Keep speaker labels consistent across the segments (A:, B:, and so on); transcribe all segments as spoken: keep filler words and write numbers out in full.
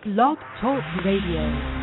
A: Blog Talk Radio.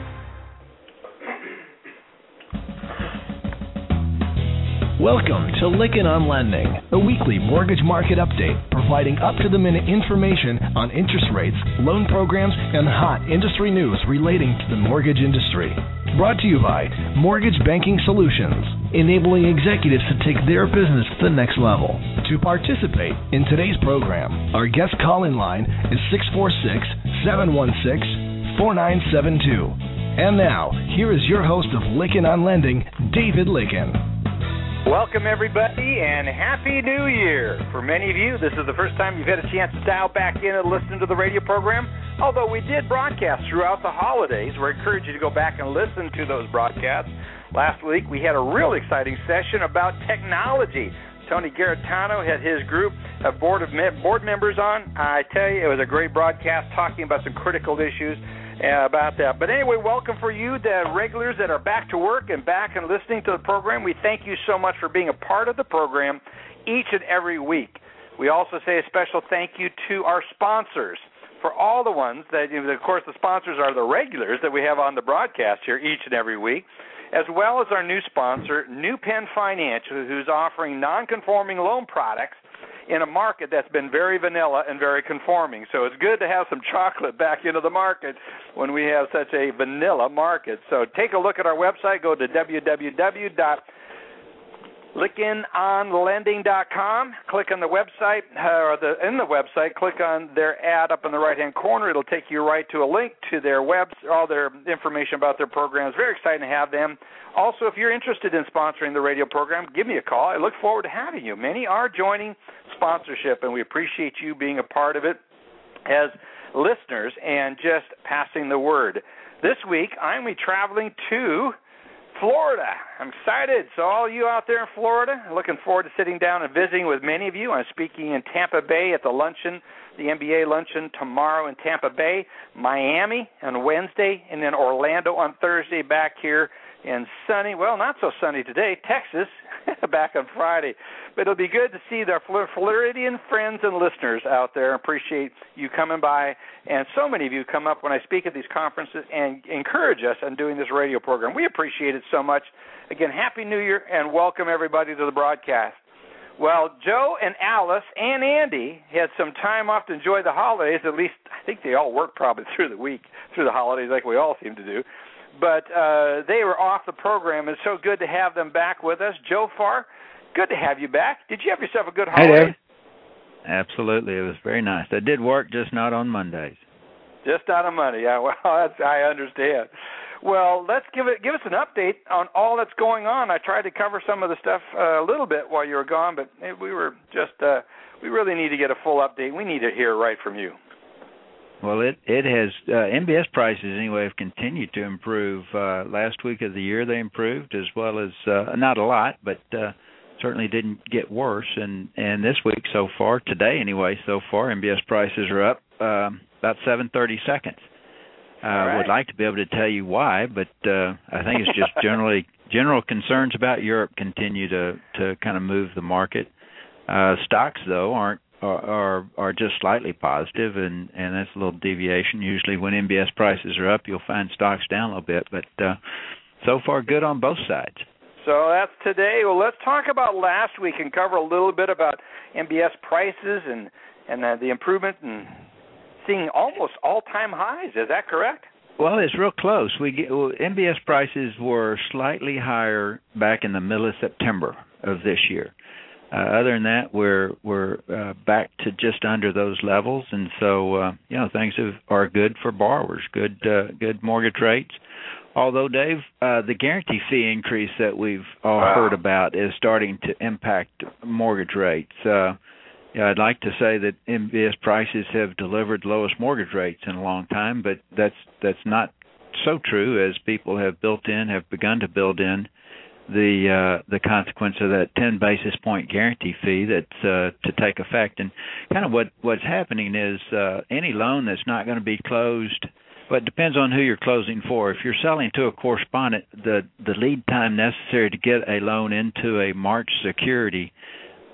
B: Welcome to Lykken on Lending, a weekly mortgage market update providing up-to-the-minute information on interest rates, loan programs, and hot industry news relating to the mortgage industry. Brought to you by Mortgage Banking Solutions, enabling executives to take their business to the next level. To participate in today's program, our guest call-in line is six four six, seven one six, four nine seven two. And now, here is your host of Lykken on Lending, David Lykken.
C: Welcome, everybody, and Happy New Year. For many of you, this is the first time you've had a chance to dial back in and listen to the radio program. Although we did broadcast throughout the holidays, we encourage you to go back and listen to those broadcasts. Last week, we had a real exciting session about technology. Tony Garitano had his group of board, of me- board members on. I tell you, it was a great broadcast talking about some critical issues Uh, about that. But anyway, welcome for you, the regulars that are back to work and back and listening to the program. We thank you so much for being a part of the program each and every week. We also say a special thank you to our sponsors, for all the ones that, you know, of course, the sponsors are the regulars that we have on the broadcast here each and every week, as well as our new sponsor, New Penn Financial, who's offering non-conforming loan products in a market that's been very vanilla and very conforming. So it's good to have some chocolate back into the market when we have such a vanilla market. So take a look at our website. Go to w w w dot lykken on lending dot com. Click on the website, or the, in the website, click on their ad up in the right-hand corner. It'll take you right to a link to their webs, all their information about their programs. Very exciting to have them. Also, if you're interested in sponsoring the radio program, give me a call. I look forward to having you. Many are joining sponsorship, and we appreciate you being a part of it as listeners and just passing the word. This week, I'm going to be traveling to Florida. I'm excited. So all you out there in Florida, looking forward to sitting down and visiting with many of you. I'm speaking in Tampa Bay at the luncheon, the N B A luncheon tomorrow in Tampa Bay, Miami on Wednesday, and then Orlando on Thursday, back here in sunny, well, not so sunny today, Texas, back on Friday. But it'll be good to see their Floridian friends and listeners out there. Appreciate you coming by. And so many of you come up when I speak at these conferences and encourage us in doing this radio program. We appreciate it so much. Again, Happy New Year, and welcome everybody to the broadcast. Well, Joe and Alice and Andy had some time off to enjoy the holidays. At least I think they all worked probably through the week, through the holidays like we all seem to do. But uh, they were off the program. It's so good to have them back with us. Joe Farr, good to have you back. Did you have yourself a good holiday?
D: Hey there. Absolutely. It was very nice. I did work, just not on Mondays.
C: Just not on Monday. Yeah, well, that's, I understand. Well, let's give it give us an update on all that's going on. I tried to cover some of the stuff uh, a little bit while you were gone, but we were just uh, we really need to get a full update. We need to hear right from you.
D: Well, it, it has, uh, M B S prices anyway have continued to improve. Uh, last week of the year they improved, as well as, uh, not a lot, but uh, certainly didn't get worse. And, and this week so far, today anyway, so far, M B S prices are up um, about seven thirty seconds. I uh, right. would like to be able to tell you why, but uh, I think it's just generally general concerns about Europe continue to, to kind of move the market. Uh, stocks, though, aren't. Are, are just slightly positive, and, and that's a little deviation. Usually when M B S prices are up, you'll find stocks down a little bit, but uh, so far good on both sides.
C: So that's today. Well, let's talk about last week and cover a little bit about M B S prices and, and uh, the improvement and seeing almost all-time highs. Is that correct?
D: Well, it's real close. We get, well, M B S prices were slightly higher back in the middle of September of this year. Uh, other than that, we're we're uh, back to just under those levels, and so uh, you know things have, are good for borrowers. Good uh, good mortgage rates. Although, Dave, uh, the guarantee fee increase that we've all wow. heard about is starting to impact mortgage rates. Uh, yeah, I'd like to say that M B S prices have delivered the lowest mortgage rates in a long time, but that's that's not so true, as people have built in, have begun to build in the uh, the consequence of that ten basis point guarantee fee that's uh, to take effect. And kind of what, what's happening is uh, any loan that's not going to be closed, but it depends on who you're closing for. If you're selling to a correspondent, the, the lead time necessary to get a loan into a March security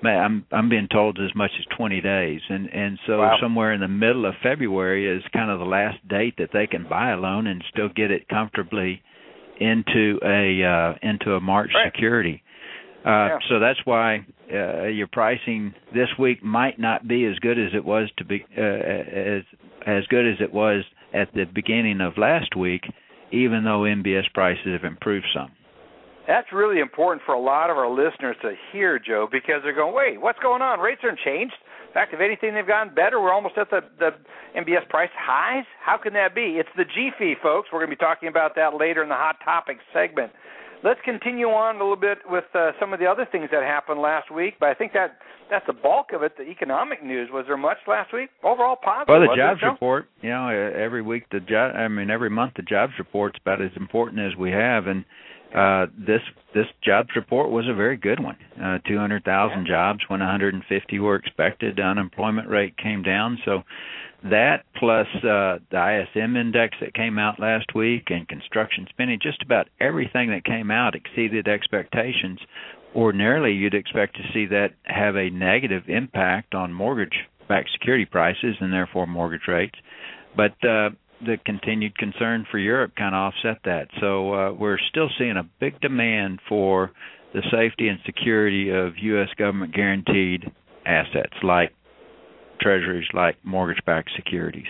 D: I'm I'm being told as much as twenty days, and and so
C: wow.
D: somewhere in the middle of February is kind of the last date that they can buy a loan and still get it comfortably into a uh, into a March
C: right.
D: security. Uh,
C: yeah.
D: So that's why uh, your pricing this week might not be as good as it was to be uh, as as good as it was at the beginning of last week, even though M B S prices have improved some.
C: That's really important for a lot of our listeners to hear, Joe, because they're going, wait, what's going on? Rates aren't changed. In fact, if anything, they've gotten better. We're almost at the, the M B S price highs. How can that be? It's the G F I, folks. We're going to be talking about that later in the Hot Topics segment. Let's continue on a little bit with uh, some of the other things that happened last week, but I think that that's the bulk of it, the economic news. Was there much last week? Overall positive.
D: Well, the jobs report, you know, every week, the job, I mean, every month the jobs report's about as important as we have, and uh, this this jobs report was a very good one. Uh, two hundred thousand yeah. jobs when one hundred fifty were expected. The unemployment rate came down, so that plus uh, the I S M index that came out last week and construction spending, just about everything that came out exceeded expectations. Ordinarily, you'd expect to see that have a negative impact on mortgage-backed security prices and therefore mortgage rates. But uh, the continued concern for Europe kind of offset that. So uh, we're still seeing a big demand for the safety and security of U S government-guaranteed assets like treasuries, like mortgage-backed securities.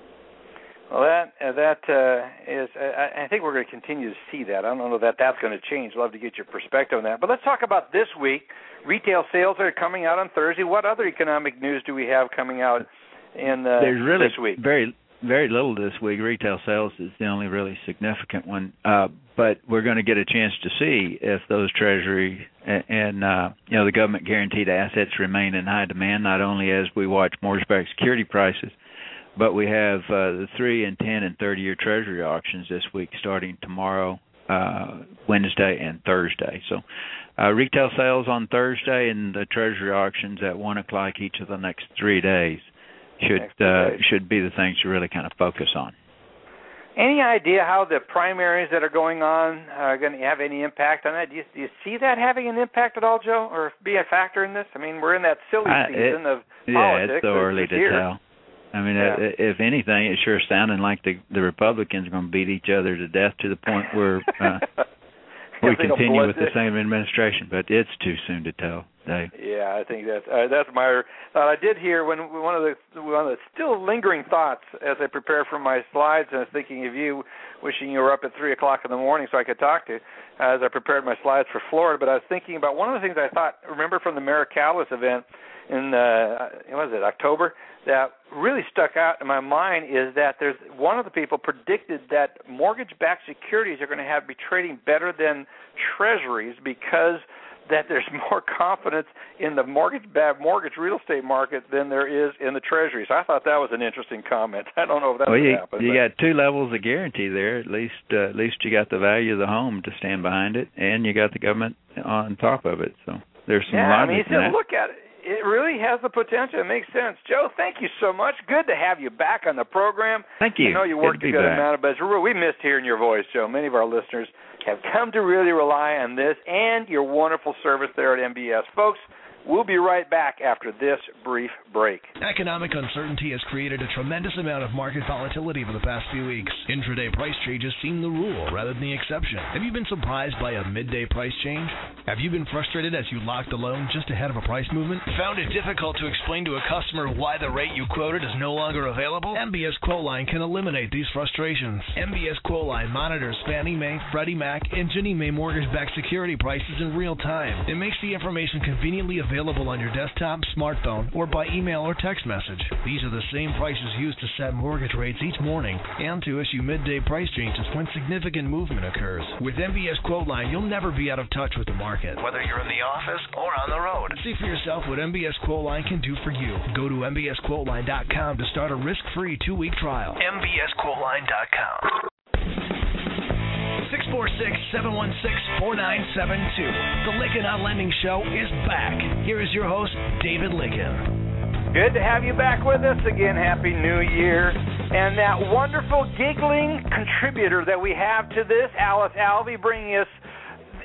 C: Well, that uh, that uh, is. I, I think we're going to continue to see that. I don't know that that's going to change. Love to get your perspective on that. But let's talk about this week. Retail sales are coming out on Thursday. What other economic news do we have coming out in uh,
D: There's really
C: this week?
D: Very, very little this week. Retail sales is the only really significant one. Uh, but we're going to get a chance to see if those Treasury and, and uh, you know, the government-guaranteed assets remain in high demand, not only as we watch mortgage-backed security prices, but we have uh, the three and ten and thirty-year Treasury auctions this week, starting tomorrow, uh, Wednesday, and Thursday. So, uh, retail sales on Thursday and the Treasury auctions at one o'clock each of the next three days should uh, should be the things to really kind of focus on.
C: Any idea how the primaries that are going on are going to have any impact on that? Do you, do you see that having an impact at all, Joe, or be a factor in this? I mean, we're in that silly
D: I,
C: season
D: it,
C: of
D: yeah,
C: politics.
D: Yeah, it's so early to
C: here.
D: tell. I mean,
C: yeah.
D: uh, if anything, it's sure sounding like the the Republicans are going to beat each other to death to the point where uh, we continue with the same administration. But it's too soon to tell, Dave.
C: Yeah, I think that's uh, that's my thought. I did hear when one of the one of the still lingering thoughts as I prepared for my slides, and I was thinking of you, wishing you were up at three o'clock in the morning so I could talk to you uh, as I prepared my slides for Florida. But I was thinking about one of the things I thought. Remember from the Maricalis event in uh, what was it October? That really stuck out in my mind is that there's one of the people predicted that mortgage-backed securities are going to have be trading better than treasuries because that there's more confidence in the mortgage-backed mortgage real estate market than there is in the treasuries. I thought that was an interesting comment. I don't know if that's
D: well, you,
C: happened.
D: You got two levels of guarantee there. At least, uh, at least you got the value of the home to stand behind it, and you got the government on top of it. So there's some
C: yeah,
D: logic
C: I mean, you
D: in that.
C: Look at it. It really has the potential. It makes sense. Joe, thank you so much. Good to have you back on the program.
D: Thank you.
C: I know you worked a good
D: back.
C: amount of it, but we missed hearing your voice, Joe. Many of our listeners have come to really rely on this and your wonderful service there at M B S. Folks, we'll be right back after this brief break.
B: Economic uncertainty has created a tremendous amount of market volatility over the past few weeks. Intraday price changes seem the rule rather than the exception. Have you been surprised by a midday price change? Have you been frustrated as you locked a loan just ahead of a price movement? Found it difficult to explain to a customer why the rate you quoted is no longer available? M B S Quoteline can eliminate these frustrations. M B S Quoteline monitors Fannie Mae, Freddie Mac, and Ginnie Mae mortgage-backed security prices in real time. It makes the information conveniently available available on your desktop, smartphone, or by email or text message. These are the same prices used to set mortgage rates each morning and to issue midday price changes when significant movement occurs. With M B S Quoteline, you'll never be out of touch with the market, whether you're in the office or on the road. See for yourself what M B S Quoteline can do for you. Go to M B S Quoteline dot com to start a risk-free two-week trial. M B S Quoteline dot com. six four six, seven one six, four nine seven two. The Lykken on Lending Show is back. Here is your host, David Lykken.
C: Good to have you back with us again. Happy New Year. And that wonderful giggling contributor that we have to this, Alice Alvey, bringing us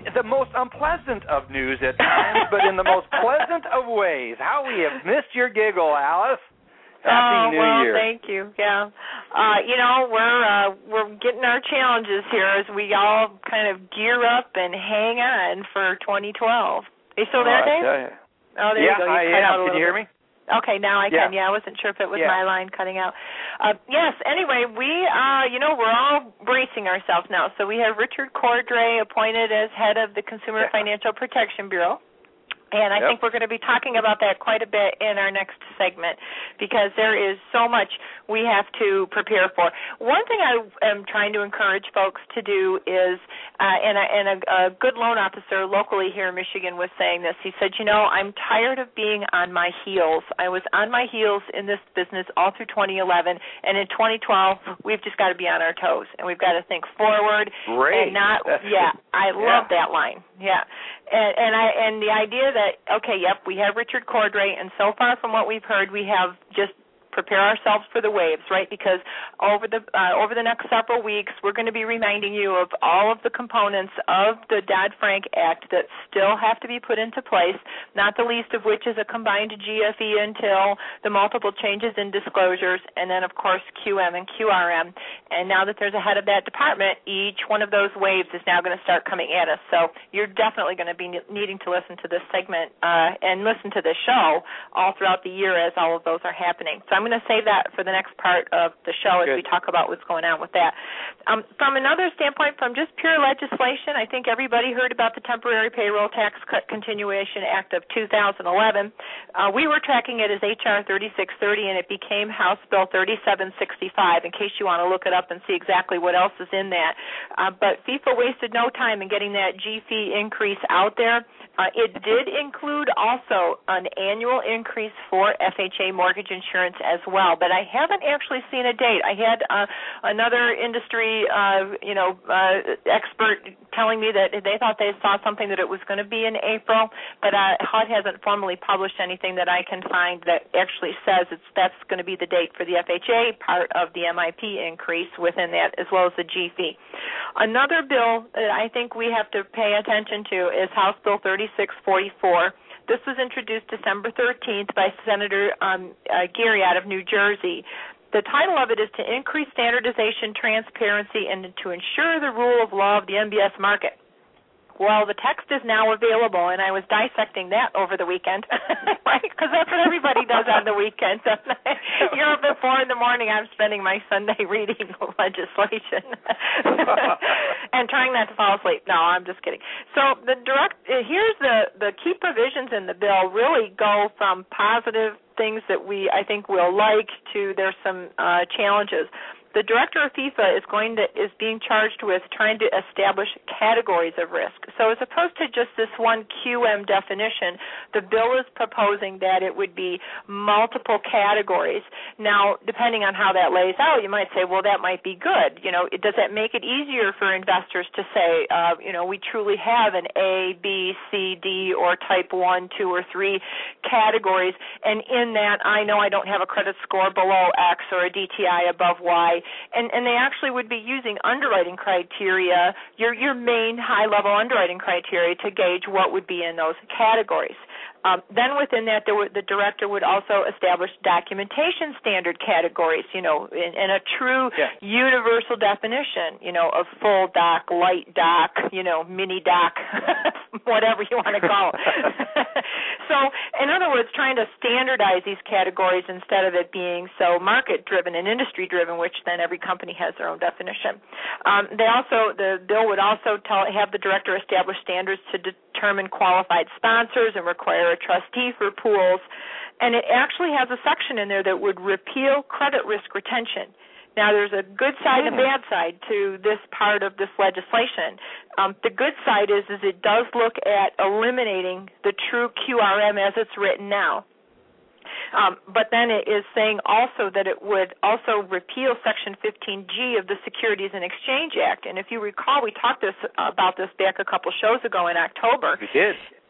C: the most unpleasant of news at times, but in the most pleasant of ways. How we have missed your giggle, Alice. Happy
E: oh,
C: New
E: well,
C: Year.
E: Thank you. Yeah. Uh, you know, we're uh, we're getting our challenges here as we all kind of gear up and hang on for twenty twelve. Are you still there,
C: oh,
E: Dave? Oh, there
C: yeah,
E: you go. You
C: I
E: cut
C: am.
E: out a
C: Can you hear
E: bit.
C: me?
E: Okay, now I can.
C: Yeah,
E: yeah I wasn't sure if it was
C: yeah.
E: my line cutting out. Uh, yes, anyway, we, uh, you know, we're all bracing ourselves now. So we have Richard Cordray appointed as head of the Consumer
C: yeah.
E: Financial Protection Bureau. And I
C: yep.
E: think we're going to be talking about that quite a bit in our next segment because there is so much we have to prepare for. One thing I am trying to encourage folks to do is, uh, and, a, and a, a good loan officer locally here in Michigan was saying this. He said, you know, I'm tired of being on my heels. I was on my heels in this business all through twenty eleven, and in twenty twelve, we've just got to be on our toes, and we've got to think forward.
C: Great.
E: And not,
C: That's
E: yeah,
C: good.
E: I love
C: yeah.
E: that line. Yeah. And, and I and the idea that, okay, yep, we have Richard Cordray, and so far from what we've heard, we have just prepare ourselves for the waves, right? Because over the uh, over the next several weeks, we're going to be reminding you of all of the components of the Dodd-Frank Act that still have to be put into place, not the least of which is a combined G F E until the multiple changes in disclosures, and then, of course, Q M and Q R M. And now that there's a head of that department, each one of those waves is now going to start coming at us. So you're definitely going to be needing to listen to this segment uh, and listen to this show all throughout the year as all of those are happening. So I'm going to save that for the next part of the show as
C: Good.
E: we talk about what's going on with that. Um, from another standpoint, from just pure legislation, I think everybody heard about the Temporary Payroll Tax Cut Continuation Act of two thousand eleven. Uh, we were tracking it as H R thirty-six thirty, and it became House Bill thirty-seven sixty-five, in case you want to look it up and see exactly what else is in that. Uh, but FIFA wasted no time in getting that G fee increase out there. Uh, it did include also an annual increase for F H A mortgage insurance as well, but I haven't actually seen a date. I had uh, another industry, uh, you know, uh, expert telling me that they thought they saw something that it was going to be in April, but uh, H U D hasn't formally published anything that I can find that actually says it's that's going to be the date for the F H A part of the M I P increase within that, as well as the G fee. Another bill that I think we have to pay attention to is House Bill thirty-six forty-four. This was introduced December thirteenth by Senator um, uh, Geary out of New Jersey. The title of it is to increase standardization, transparency, and to ensure the rule of law of the M B S market. Well, the text is now available, and I was dissecting that over the weekend, right? Because that's what everybody does on the weekend. You're up at four in the morning. I'm spending my Sunday reading legislation and trying not to fall asleep. No, I'm just kidding. So the direct here's the the key provisions in the bill really go from positive things that we I think will like to there's some uh, challenges. The director of FIFA is going to is being charged with trying to establish categories of risk. So as opposed to just this one Q M definition, the bill is proposing that it would be multiple categories. Now, depending on how that lays out, you might say, well, that might be good. You know, does that make it easier for investors to say, uh, you know, we truly have an A, B, C, D, or type one, two, or three categories, and in that I know I don't have a credit score below X or a D T I above Y. And, and they actually would be using underwriting criteria, your your main high-level underwriting criteria, to gauge what would be in those categories. Um, then within that, there would, the director would also establish documentation standard categories, you know, in, in a true
C: yeah.
E: universal definition, you know, of full doc, light doc, you know, mini doc, whatever you want to call it. So, in other words, trying to standardize these categories instead of it being so market-driven and industry-driven, which then every company has their own definition. Um, they also, the bill would also tell, have the director establish standards to determine qualified sponsors and require a trustee for pools, and it actually has a section in there that would repeal credit risk retention. Now, there's a good side and a bad side to this part of this legislation. Um, the good side is, is it does look at eliminating the true Q R M as it's written now. Um, but then it is saying also that it would also repeal Section fifteen G of the Securities and Exchange Act. And if you recall, we talked this, about this back a couple shows ago in October.
C: We did.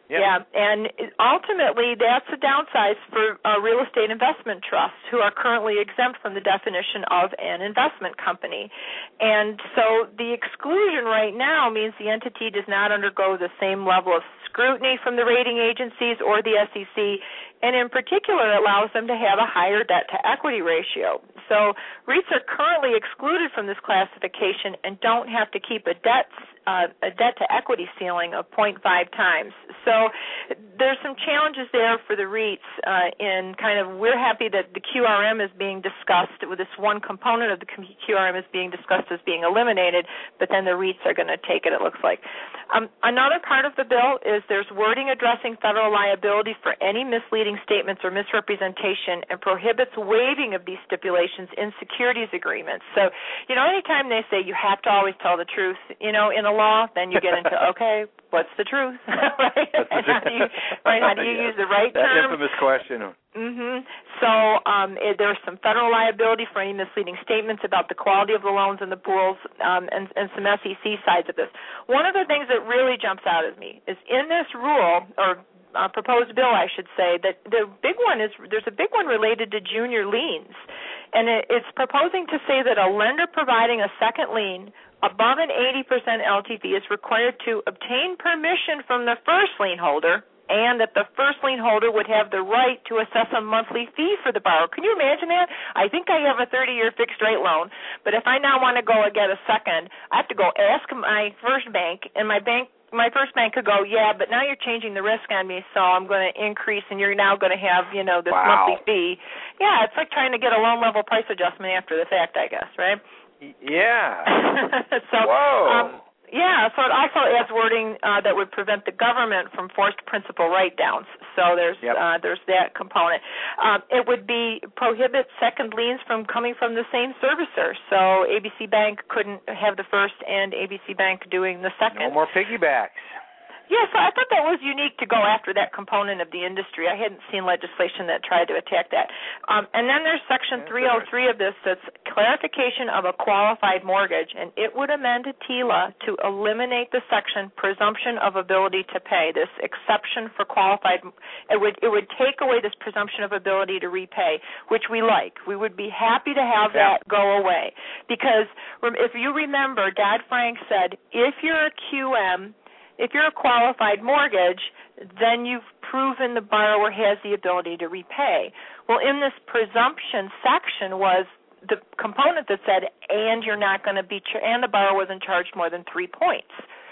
C: Yep.
E: Yeah, and ultimately that's a downside for uh, real estate investment trusts who are currently exempt from the definition of an investment company. And so the exclusion right now means the entity does not undergo the same level of scrutiny from the rating agencies or the S E C, and in particular allows them to have a higher debt-to-equity ratio. So REITs are currently excluded from this classification and don't have to keep a debt uh, a debt-to-equity ceiling of zero point five times. So there's some challenges there for the REITs uh, in kind of, we're happy that the Q R M is being discussed, with this one component of the Q R M is being discussed as being eliminated, but then the REITs are going to take it, it looks like. Um, another part of the bill is there's wording addressing federal liability for any misleading statements or misrepresentation, and prohibits waiving of these stipulations in securities agreements. So, you know, anytime they say you have to always tell the truth, you know, in a law, then you get into, okay, what's the truth? Right?
C: That's the
E: And how do you, right, how do you
C: yes.
E: use the right
C: that
E: term?
C: That infamous question.
E: Mm-hmm. So um, it, there's some federal liability for any misleading statements about the quality of the loans and the pools, um, and, and some S E C sides of this. One of the things that really jumps out at me is in this rule, or uh, proposed bill, I should say, that the big one is, there's a big one related to junior liens. And it, it's proposing to say that a lender providing a second lien above an eighty percent L T V is required to obtain permission from the first lien holder, and that the first lien holder would have the right to assess a monthly fee for the borrower. Can you imagine that? I think I have a thirty-year fixed-rate loan, but if I now want to go and get a second, I have to go ask my first bank, and my bank my first bank could go, yeah, but now you're changing the risk on me, so I'm going to increase, and you're now going to have, you know, this
C: wow.
E: monthly fee. Yeah, it's like trying to get a loan level price adjustment after the fact, I guess, right?
C: Yeah.
E: so,
C: Whoa.
E: Um, yeah, so it also adds wording uh, that would prevent the government from forced principal write-downs. So there's
C: yep.
E: uh, there's that component. Um, it would be prohibit second liens from coming from the same servicer. So A B C Bank couldn't have the first, and A B C Bank doing the second.
C: No more piggybacks.
E: Yeah, so I thought that was unique to go after that component of the industry. I hadn't seen legislation that tried to attack that. Um, and then there's Section three oh three of this that's clarification of a qualified mortgage, and it would amend T I L A to eliminate the section presumption of ability to pay, this exception for qualified. It would, it would take away this presumption of ability to repay, which we like. We would be happy to have
C: yeah.
E: that go away. Because if you remember, Dodd-Frank said, if you're a Q M, if you're a qualified mortgage, then you've proven the borrower has the ability to repay. Well, in this presumption section was the component that said, and you're not going to be, ch- and the borrower wasn't charged more than three points.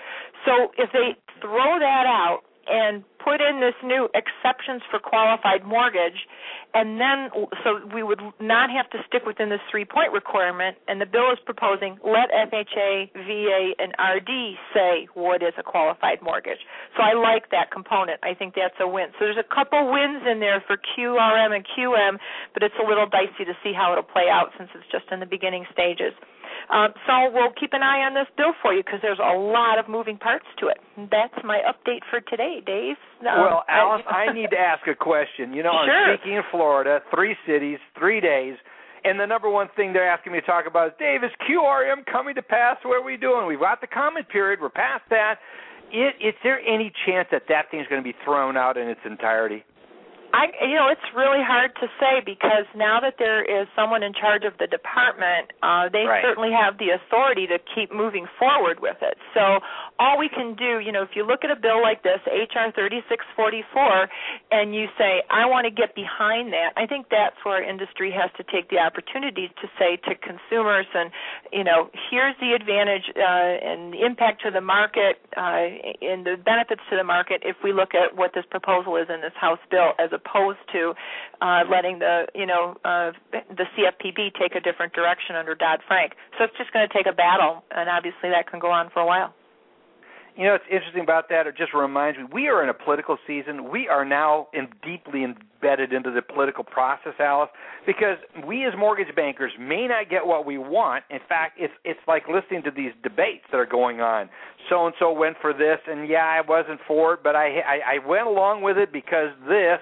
E: So if they throw that out and put in this new exceptions for qualified mortgage, and then so we would not have to stick within this three-point requirement, and the bill is proposing let F H A, V A, and R D say what is a qualified mortgage. So I like that component. I think that's a win. So there's a couple wins in there for Q R M and Q M, but it's a little dicey to see how it'll play out since it's just in the beginning stages. Um, so we'll keep an eye on this bill for you because there's a lot of moving parts to it. That's my update for today, Dave. Um,
C: well, Alice, I need to ask a question. You know,
E: sure.
C: I'm speaking in Florida, three cities, three days, and the number one thing they're asking me to talk about is, Dave, is Q R M coming to pass? What are we doing? We've got the comment period. We're past that. It, is there any chance that that thing's going to be thrown out in its entirety?
E: I, you know, it's really hard to say because now that there is someone in charge of the department, uh, they
C: right.
E: certainly have the authority to keep moving forward with it. So all we can do, you know, if you look at a bill like this, H R thirty-six forty-four, and you say, I want to get behind that, I think that's where industry has to take the opportunity to say to consumers, and, you know, here's the advantage uh, and the impact to the market uh, and the benefits to the market if we look at what this proposal is in this House bill as a opposed to uh, letting the, you know, uh, the C F P B take a different direction under Dodd-Frank. So it's just going to take a battle, and obviously that can go on for a while.
C: You know, what's interesting about that, it just reminds me, we are in a political season. We are now in deeply embedded into the political process, Alice, because we as mortgage bankers may not get what we want. In fact, it's it's like listening to these debates that are going on. So-and-so went for this, and yeah, I wasn't for it, but I, I, I went along with it because this.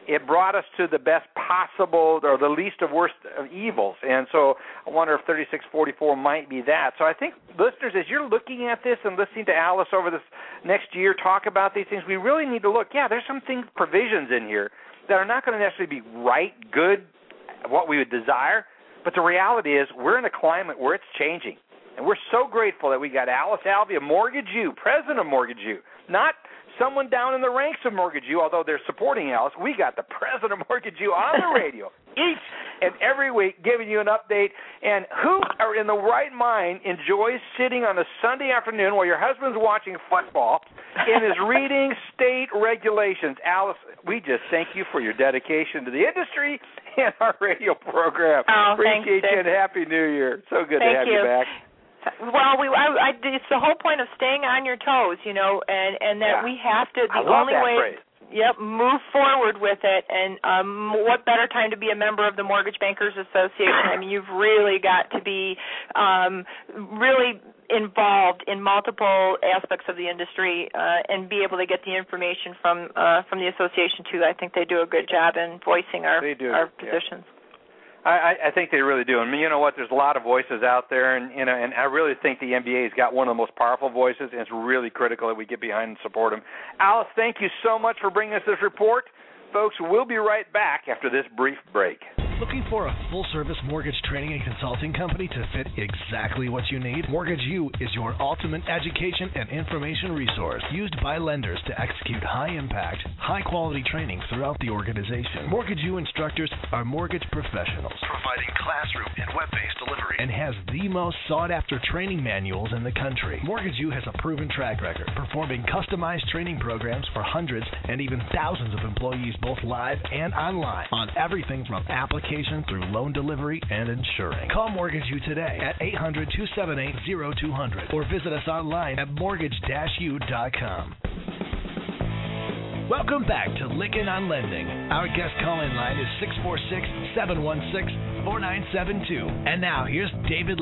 C: it brought us to the best possible or the least of worst of evils. And so I wonder if thirty-six forty-four might be that. So I think, listeners, as you're looking at this and listening to Alice over this next year talk about these things, we really need to look, yeah, there's some things, provisions in here that are not going to necessarily be right, good, what we would desire. But the reality is we're in a climate where it's changing. And we're so grateful that we got Alice Alvey of Mortgage U, president of Mortgage U, not someone down in the ranks of Mortgage U, although they're supporting Alice. We got the president of Mortgage U on the radio each and every week giving you an update. And who are in the right mind enjoys sitting on a Sunday afternoon while your husband's watching football and is reading state regulations? Alice, we just thank you for your dedication to the industry and our radio program.
E: Oh,
C: Appreciate
E: thanks,
C: you and Happy New Year. So good
E: thank
C: to have
E: you.
C: you back.
E: Well, we I, I, it's the whole point of staying on your toes, you know, and, and that
C: yeah.
E: we have to, the
C: I love
E: only
C: that
E: way,
C: phrase.
E: Yep, move forward with it. And um, what better time to be a member of the Mortgage Bankers Association? I mean, you've really got to be um, really involved in multiple aspects of the industry uh, and be able to get the information from uh, from the association, too. I think they do a good job in voicing our, our positions.
C: Yeah. I, I think they really do. I mean, you know what? There's a lot of voices out there, and you know, and I really think the M B A's got one of the most powerful voices, and it's really critical that we get behind and support them. Alice, thank you so much for bringing us this report. Folks, we'll be right back after this brief break.
B: Looking for a full-service mortgage training and consulting company to fit exactly what you need? Mortgage U is your ultimate education and information resource used by lenders to execute high-impact, high-quality training throughout the organization. Mortgage U instructors are mortgage professionals, providing classroom and web-based delivery, and has the most sought-after training manuals in the country. Mortgage U has a proven track record, performing customized training programs for hundreds and even thousands of employees, both live and online, on everything from application through loan delivery and insuring. Call Mortgage U today at eight hundred, two seven eight, zero two zero zero or visit us online at mortgage dash u dot com. Welcome back to Lykken on Lending. Our guest call-in line is six four six, seven one six, four nine seven two. And now here's David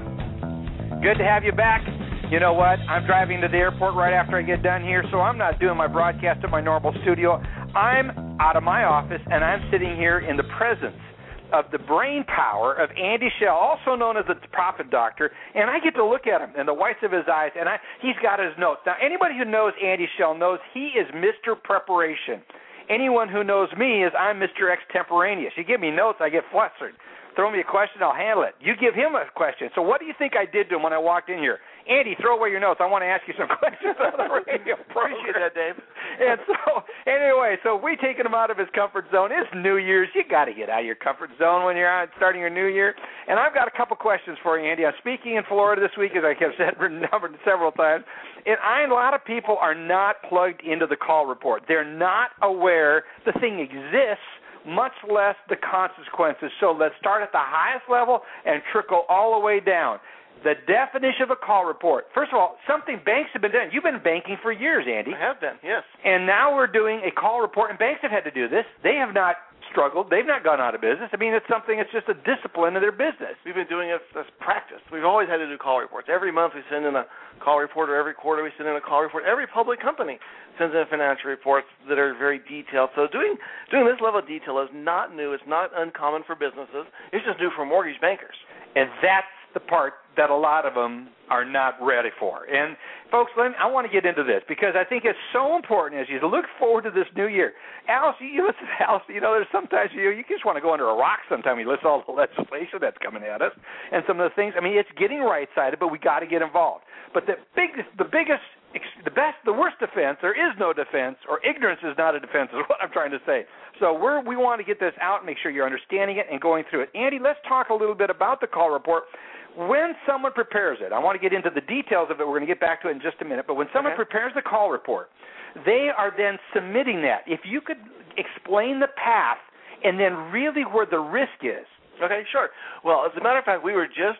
B: Lykken.
C: Good to have you back. You know what? I'm driving to the airport right after I get done here, so I'm not doing my broadcast at my normal studio. I'm out of my office, and I'm sitting here in the presence of the brain power of Andy Schell, also known as the Profit Doctor, and I get to look at him in the whites of his eyes, and I, he's got his notes. Now, anybody who knows Andy Schell knows he is Mister Preparation. Anyone who knows me is I'm Mister Extemporaneous. You give me notes, I get flustered. Throw me a question, I'll handle it. You give him a question. So what do you think I did to him when I walked in here? Andy, throw away your notes. I want to ask you some questions on the radio program.
F: Appreciate that, Dave.
C: And so, anyway, so we taking him out of his comfort zone. It's New Year's. You got to get out of your comfort zone when you're out starting your new year. And I've got a couple questions for you, Andy. I'm speaking in Florida this week, as I have said numbered several times. And I, a lot of people are not plugged into the call report. They're not aware the thing exists, much less the consequences. So let's start at the highest level and trickle all the way down. The definition of a call report. First of all, something banks have been doing. You've been banking for years, Andy.
F: I have been, yes.
C: And now we're doing a call report, and banks have had to do this. They have not struggled. They've not gone out of business. I mean, it's something, it's just a discipline of their business.
F: We've been doing it as practice. We've always had to do call reports. Every month we send in a call report, or every quarter we send in a call report. Every public company sends in financial reports that are very detailed. So doing doing this level of detail is not new. It's not uncommon for businesses. It's just new for mortgage bankers.
C: And that's the part that a lot of them are not ready for. And, folks, let me, I want to get into this because I think it's so important as you look forward to this new year. Alice, you, you listen to Alice, you know, there's sometimes you, you just want to go under a rock sometimes. You listen to all the legislation that's coming at us and some of the things. I mean, it's getting right-sided, but we got to get involved. But the biggest, the biggest, the best, the worst defense, there is no defense, or ignorance is not a defense, is what I'm trying to say. So we're, we want to get this out and make sure you're understanding it and going through it. Andy, let's talk a little bit about the call report. When someone prepares it, I want to get into the details of it. We're going to get back to it in just a minute. But when someone okay. prepares the call report, they are then submitting that. If you could explain the path and then really where the risk is.
F: Okay, sure. Well, as a matter of fact, we were just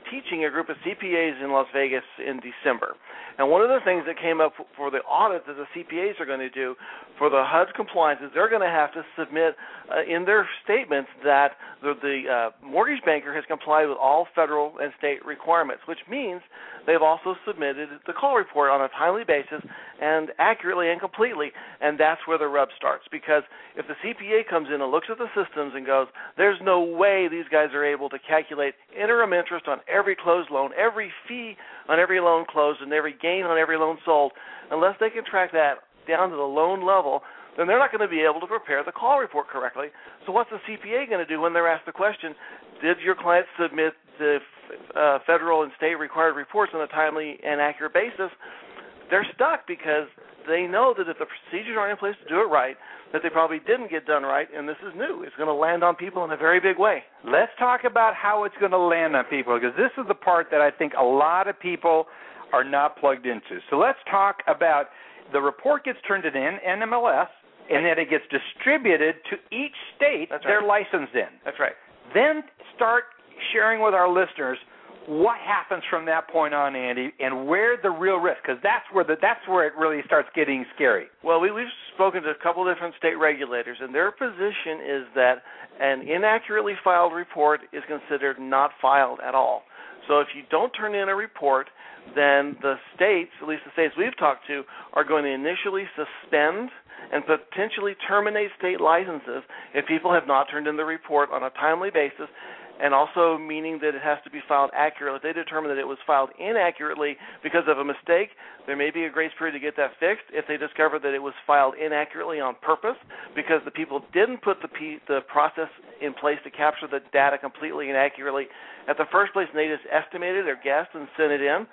F: teaching a group of C P As in Las Vegas in December. And one of the things that came up for the audit that the C P As are going to do for the H U D's compliance is they're going to have to submit uh, in their statements that the, the uh, mortgage banker has complied with all federal and state requirements, which means they've also submitted the call report on a timely basis and accurately and completely. And that's where the rub starts, because if the C P A comes in and looks at the systems and goes, there's no way these guys are able to calculate interim interest on every closed loan, every fee on every loan closed, and every gain on every loan sold, unless they can track that down to the loan level, then they're not going to be able to prepare the call report correctly. So what's the C P A going to do when they're asked the question, did your client submit the uh, federal and state required reports on a timely and accurate basis? They're stuck because they know that if the procedures aren't in place to do it right, that they probably didn't get done right, and this is new. It's going to land on people in a very big way.
C: Let's talk about how it's going to land on people, because this is the part that I think a lot of people are not plugged into. So let's talk about the report gets turned in N M L S, and then it gets distributed to each state
F: That's
C: they're
F: right.
C: licensed in.
F: That's right.
C: Then start sharing with our listeners what happens from that point on, Andy, and where the real risk, because that's where the, that's where it really starts getting scary.
F: Well, we, we've spoken to a couple different state regulators, and their position is that an inaccurately filed report is considered not filed at all. So if you don't turn in a report, then the states, at least the states we've talked to, are going to initially suspend and potentially terminate state licenses if people have not turned in the report on a timely basis, and also meaning that it has to be filed accurately. If they determine that it was filed inaccurately because of a mistake, there may be a grace period to get that fixed. If they discover that it was filed inaccurately on purpose because the people didn't put the, P, the process in place to capture the data completely and accurately at the first place, and they just estimated or guessed and sent it in,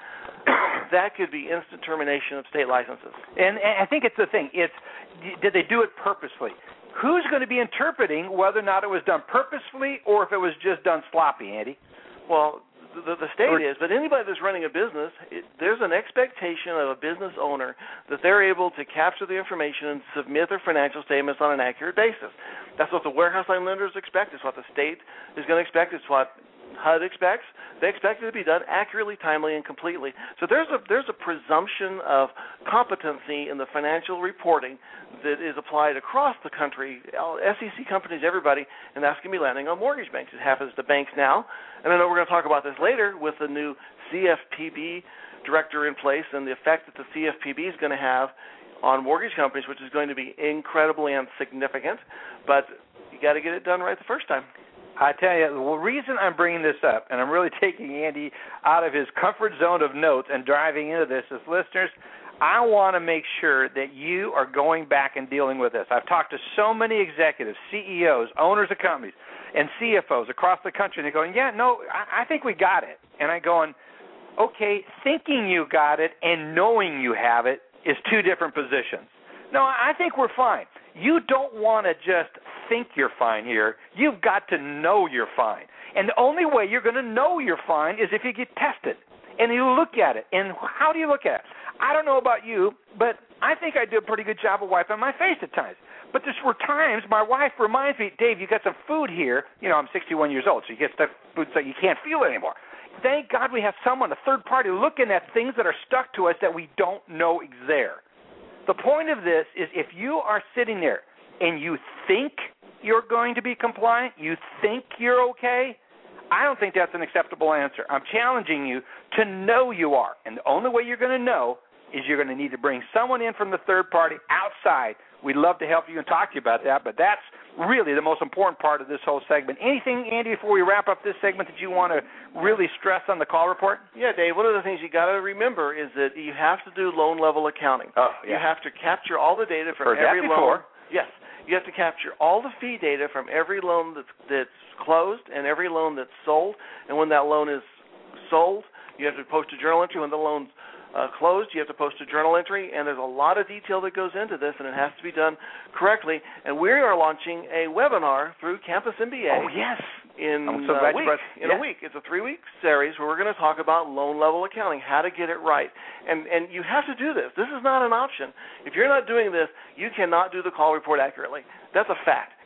F: that could be instant termination of state licenses.
C: And, and I think it's the thing. It's, did they do it purposely? Who's going to be interpreting whether or not it was done purposefully or if it was just done sloppy, Andy?
F: Well, the, the state
C: or,
F: is, but anybody that's running a business, it, there's an expectation of a business owner that they're able to capture the information and submit their financial statements on an accurate basis. That's what the warehouse line lenders expect. It's what the state is going to expect. It's what H U D expects. They expect it to be done accurately, timely, and completely. So there's a there's a presumption of competency in the financial reporting that is applied across the country, S E C companies, everybody, and that's going to be landing on mortgage banks. It happens to banks now, and I know we're going to talk about this later with the new C F P B director in place and the effect that the C F P B is going to have on mortgage companies, which is going to be incredibly insignificant, but you got to get it done right the first time.
C: I tell you, the reason I'm bringing this up, and I'm really taking Andy out of his comfort zone of notes and driving into this, is listeners, I want to make sure that you are going back and dealing with this. I've talked to so many executives, C E Os, owners of companies, and C F Os across the country, and they're going, yeah, no, I, I think we got it. And I'm going, okay, thinking you got it and knowing you have it is two different positions. No, I think we're fine. You don't want to just think you're fine here. You've got to know you're fine. And the only way you're going to know you're fine is if you get tested and you look at it. And how do you look at it? I don't know about you, but I think I do a pretty good job of wiping my face at times. But there were times my wife reminds me, Dave, you got some food here. You know, I'm sixty-one years old, so you get stuff, food so you can't feel it anymore. Thank God we have someone, a third party, looking at things that are stuck to us that we don't know is there. The point of this is if you are sitting there and you think you're going to be compliant, you think you're okay, I don't think that's an acceptable answer. I'm challenging you to know you are. And the only way you're going to know is you're going to need to bring someone in from the third party outside. We'd love to help you and talk to you about that, but that's really the most important part of this whole segment. Anything, Andy, before we wrap up this segment that you want to really stress on the call report?
F: Yeah, Dave, one of the things you got to remember is that you have to do loan level accounting.
C: Oh, yeah.
F: You have to capture all the data from
C: Heard
F: every
C: that before.
F: loan. Yes. You have to capture all the fee data from every loan that's, that's closed and every loan that's sold. And when that loan is sold, you have to post a journal entry. When the loan's uh, closed, you have to post a journal entry. And there's a lot of detail that goes into this, and it has to be done correctly. And we are launching a webinar through Campus M B A.
C: Oh, yes.
F: In,
C: I'm so
F: a
C: glad
F: week,
C: you brought,
F: in
C: yeah.
F: a week. It's a three-week series where we're going to talk about loan-level accounting, how to get it right. And and you have to do this. This is not an option. If you're not doing this, you cannot do the call report accurately. That's a fact.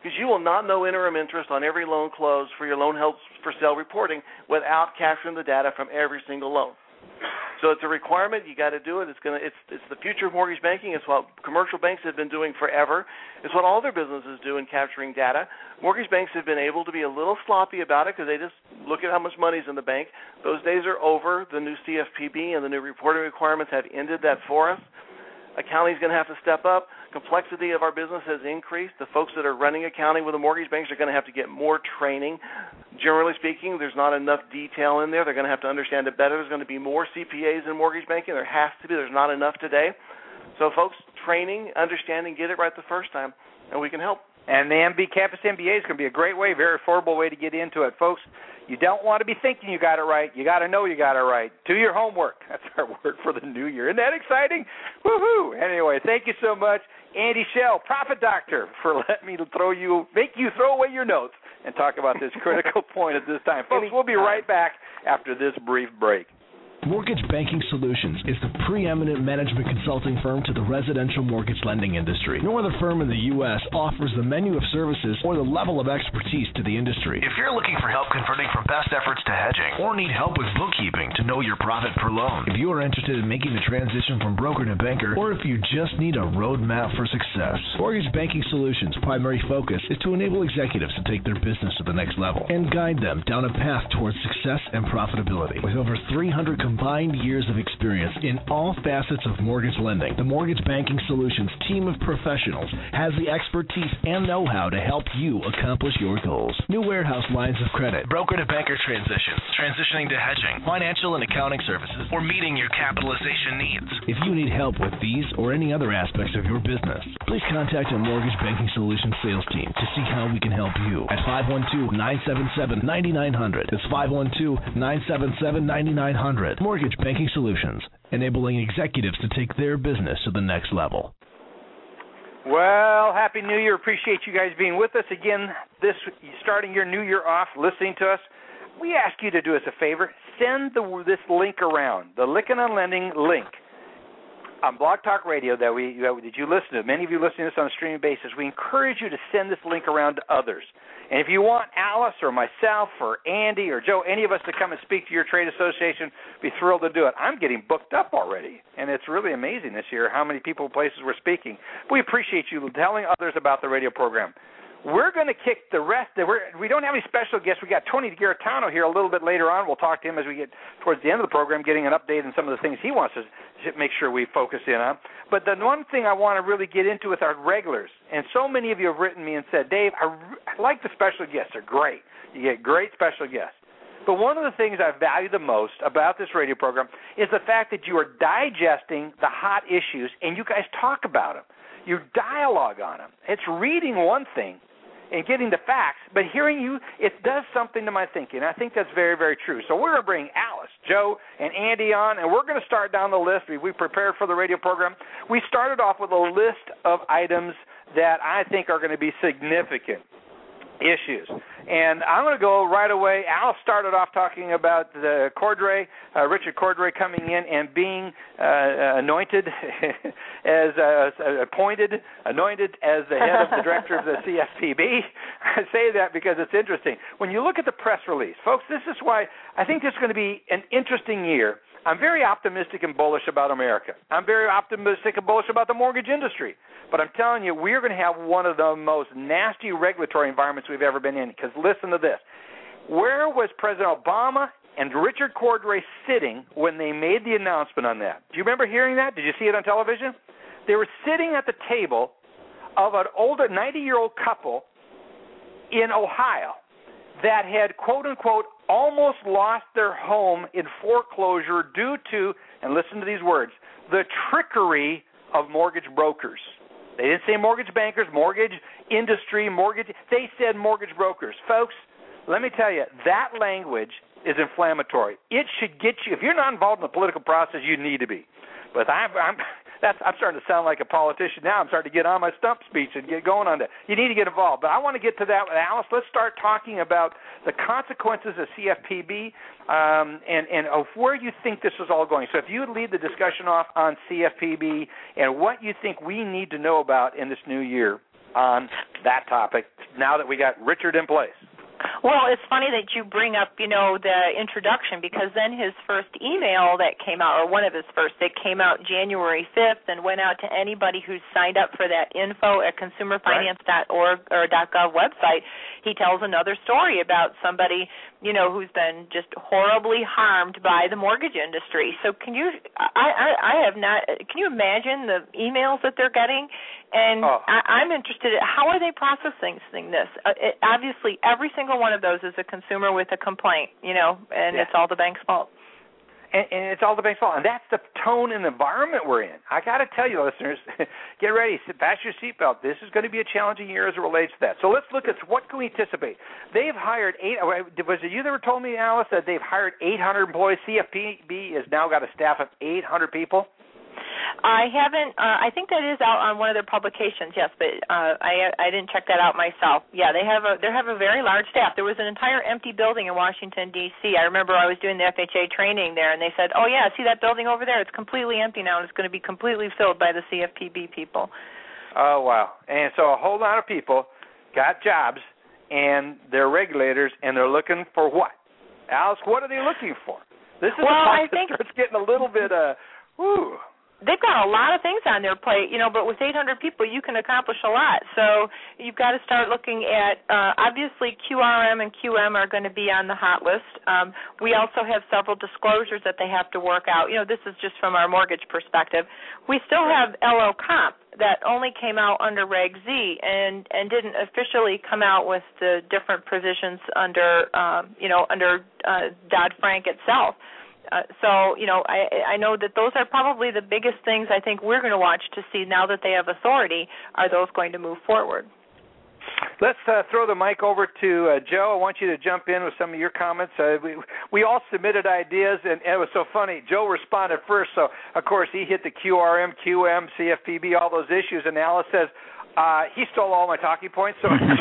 F: because you will not know interim interest on every loan closed for your loan held for sale reporting without capturing the data from every single loan. So it's a requirement. You got to do it. It's going to. It's it's the future of mortgage banking. It's what commercial banks have been doing forever. It's what all their businesses do in capturing data. Mortgage banks have been able to be a little sloppy about it because they just look at how much money's in the bank. Those days are over. The new C F P B and the new reporting requirements have ended that for us. Accounting is going to have to step up. Complexity of our business has increased. The folks that are running accounting with the mortgage banks are going to have to get more training. Generally speaking, there's not enough detail in there. They're going to have to understand it better. There's going to be more C P As in mortgage banking. There has to be. There's not enough today. So, folks, training, understanding, get it right the first time, and we can help.
C: And the M B Campus M B A is going to be a great way, very affordable way to get into it. Folks, you don't want to be thinking you got it right. You got to know you got it right. Do your homework. That's our word for the new year. Isn't that exciting? Woohoo! Anyway, thank you so much, Andy Schell, Profit Doctor, for letting me throw you, make you throw away your notes and talk about this critical point at this time. Folks, we'll be right back after this brief break.
B: Mortgage Banking Solutions is the preeminent management consulting firm to the residential mortgage lending industry. No other firm in the U S offers the menu of services or the level of expertise to the industry. If you're looking for help converting from best efforts to hedging or need help with bookkeeping to know your profit per loan, if you are interested in making the transition from broker to banker, or if you just need a roadmap for success, Mortgage Banking Solutions' primary focus is to enable executives to take their business to the next level and guide them down a path towards success and profitability. With over three hundred combined years of experience in all facets of mortgage lending, the Mortgage Banking Solutions team of professionals has the expertise and know-how to help you accomplish your goals. New warehouse lines of credit, broker to banker transitions, transitioning to hedging, financial and accounting services, or meeting your capitalization needs. If you need help with these or any other aspects of your business, please contact our Mortgage Banking Solutions sales team to see how we can help you at five one two, nine seven seven, nine nine zero zero. That's five one two, nine seven seven, nine nine zero zero. Mortgage Banking Solutions, enabling executives to take their business to the next level.
C: Well, Happy New Year. Appreciate you guys being with us again, this starting your new year off, listening to us. We ask you to do us a favor. Send the, this link around, the Lykken on Lending link on Blog Talk Radio that we that you listen to. Many of you listening to this on a streaming basis. We encourage you to send this link around to others. And if you want Alice or myself or Andy or Joe, any of us to come and speak to your trade association, be thrilled to do it. I'm getting booked up already, and it's really amazing this year how many people and places we're speaking. We appreciate you telling others about the radio program. We're going to kick the rest. We're, we don't have any special guests. We got Tony Garitano here a little bit later on. We'll talk to him as we get towards the end of the program, getting an update on some of the things he wants us to make sure we focus in on. But the one thing I want to really get into with our regulars, and so many of you have written me and said, Dave, I, I like the special guests. They're great. You get great special guests. But one of the things I value the most about this radio program is the fact that you are digesting the hot issues and you guys talk about them. You dialogue on them. It's reading one thing and getting the facts, but hearing you, it does something to my thinking. I think that's very, very true. So we're going to bring Alice, Joe, and Andy on, and we're going to start down the list. We, we prepared for the radio program. We started off with a list of items that I think are going to be significant issues. And I'm going to go right away. Alice started off talking about the Cordray, uh, Richard Cordray coming in and being uh, anointed as uh, appointed, anointed as the head of the director of the C F P B. I say that because it's interesting. When you look at the press release, folks, this is why I think this is going to be an interesting year. I'm very optimistic and bullish about America. I'm very optimistic and bullish about the mortgage industry. But I'm telling you, we're going to have one of the most nasty regulatory environments we've ever been in. Because listen to this. Where was President Obama and Richard Cordray sitting when they made the announcement on that? Do you remember hearing that? Did you see it on television? They were sitting at the table of an older ninety-year-old couple in Ohio that had, quote-unquote, almost lost their home in foreclosure due to, and listen to these words, the trickery of mortgage brokers. They didn't say mortgage bankers, mortgage industry, mortgage. They said mortgage brokers. Folks, let me tell you, that language is inflammatory. It should get you, if you're not involved in the political process, you need to be. But I'm, I'm, that's, I'm starting to sound like a politician now. I'm starting to get on my stump speech and get going on that. You need to get involved. But I want to get to that with Alice. Let's start talking about the consequences of C F P B um, and, and of where you think this is all going. So if you would lead the discussion off on C F P B and what you think we need to know about in this new year, on that topic now that we got Richard in place?
E: Well, it's funny that you bring up, you know, the introduction, because then his first email that came out, or one of his first, that came out January fifth and went out to anybody who's signed up for that info at consumer finance dot org or .gov website. He tells another story about somebody, you know, who's been just horribly harmed by the mortgage industry. So can you, I, I, I have not, can you imagine the emails that they're getting? And oh. I, I'm interested in how are they processing this? Uh, it, obviously, every single one of those is a consumer with a complaint, you know, and yeah. it's all the bank's fault.
C: And, and it's all the bank's fault. And that's the tone and environment we're in. I got to tell you, listeners, get ready. Fasten your seatbelt. This is going to be a challenging year as it relates to that. So let's look at what can we anticipate. They've hired eight. Was it you that were told me, Alice, that they've hired eight hundred employees? C F P B has now got a staff of eight hundred people.
E: I haven't. Uh, I think that is out on one of their publications. Yes, but uh, I I didn't check that out myself. Yeah, they have a they have a very large staff. There was an entire empty building in Washington D C. I remember I was doing the F H A training there, and they said, "Oh yeah, see that building over there? It's completely empty now, and it's going to be completely filled by the C F P B people."
C: Oh wow! And so a whole lot of people got jobs, and they're regulators, and they're looking for what? Alice, what are they looking for? This is
E: well,
C: the part
E: I
C: that
E: think
C: starts getting a little bit uh, whoo.
E: They've got a lot of things on their plate, you know, but with eight hundred people, you can accomplish a lot. So you've got to start looking at, uh, obviously, Q R M and Q M are going to be on the hot list. Um, we also have several disclosures that they have to work out. You know, this is just from our mortgage perspective. We still have L O Comp that only came out under Reg Z and, and didn't officially come out with the different provisions under, um, you know, under uh, Dodd-Frank itself. Uh, so, you know, I, I know that those are probably the biggest things I think we're going to watch to see now that they have authority. Are those going to move forward?
C: Let's uh, throw the mic over to uh, Joe. I want you to jump in with some of your comments. Uh, we, we all submitted ideas, and, and it was so funny. Joe responded first, so, of course, he hit the Q R M, Q M, C F P B, all those issues, and Alice says, Uh, he stole all my talking points, so I'm going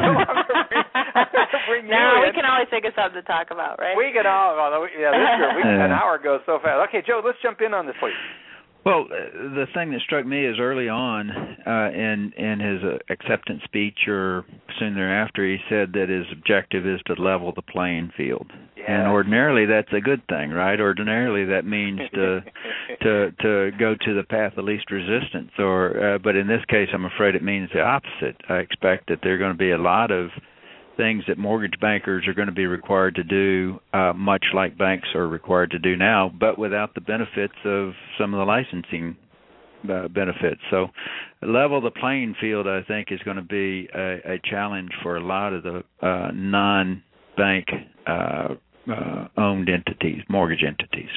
C: to bring you
E: no,
C: in.
E: we can always think of something to talk about, right?
C: We can all, yeah, this year, we, an hour goes so fast. Okay, Joe, let's jump in on this, please.
D: Well, the thing that struck me is early on uh, in in his uh, acceptance speech, or soon thereafter, he said that his objective is to level the playing field. Yeah. And ordinarily, that's a good thing, right? Ordinarily, that means to to to go to the path of least resistance. Or, uh, but in this case, I'm afraid it means the opposite. I expect that there are going to be a lot of things that mortgage bankers are going to be required to do, uh, much like banks are required to do now, but without the benefits of some of the licensing uh, benefits. So level the playing field, I think, is going to be a, a challenge for a lot of the uh, non-bank uh, uh, owned entities, mortgage entities.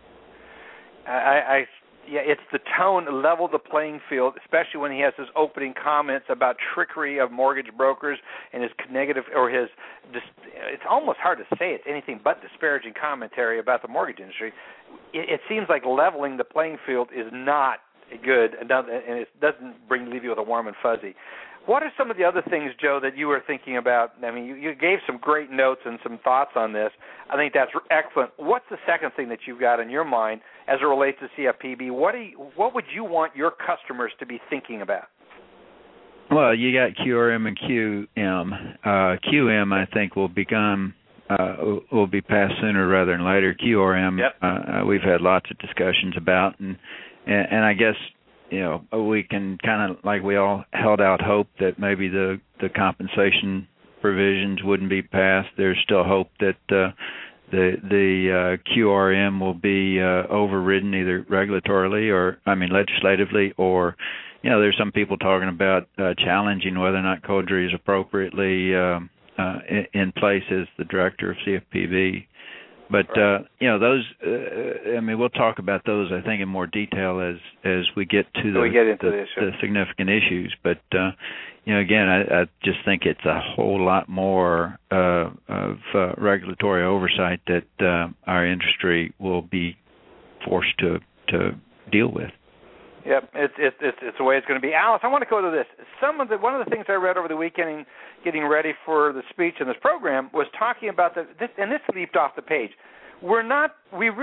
C: I, I Yeah, it's the tone, level the playing field, especially when he has his opening comments about trickery of mortgage brokers and his negative, or his, it's almost hard to say it's anything but disparaging commentary about the mortgage industry. It, it seems like leveling the playing field is not good, and it doesn't bring leave you with a warm and fuzzy. What are some of the other things, Joe, that you were thinking about? I mean, you, you gave some great notes and some thoughts on this. I think that's excellent. What's the second thing that you've got in your mind as it relates to C F P B? What do you, what would you want your customers to be thinking about?
D: Well, you got Q R M and Q M. Uh, Q M, I think, will become uh, will be passed sooner rather than later. Q R M, yep. uh, we've had lots of discussions about, and and, and I guess, you know, we can kind of, like we all held out hope that maybe the, the compensation provisions wouldn't be passed. There's still hope that uh, the the uh, Q R M will be uh, overridden either regulatorily or, I mean, legislatively, or, you know, there's some people talking about uh, challenging whether or not Codry is appropriately uh, uh, in, in place as the director of C F P B. But, uh, you know, those, uh, I mean, we'll talk about those, I think, in more detail as, as we get to the,
C: we get into
D: the,
C: the,
D: the significant issues. But, uh, you know, again, I, I just think it's a whole lot more uh, of uh, regulatory oversight that uh, our industry will be forced to, to deal with.
C: Yep, it's it's it's it's the way it's going to be. Alice, I want to go to this. Some of the one of the things I read over the weekend, getting ready for the speech in this program, was talking about the this, and this leaped off the page. We're not we re,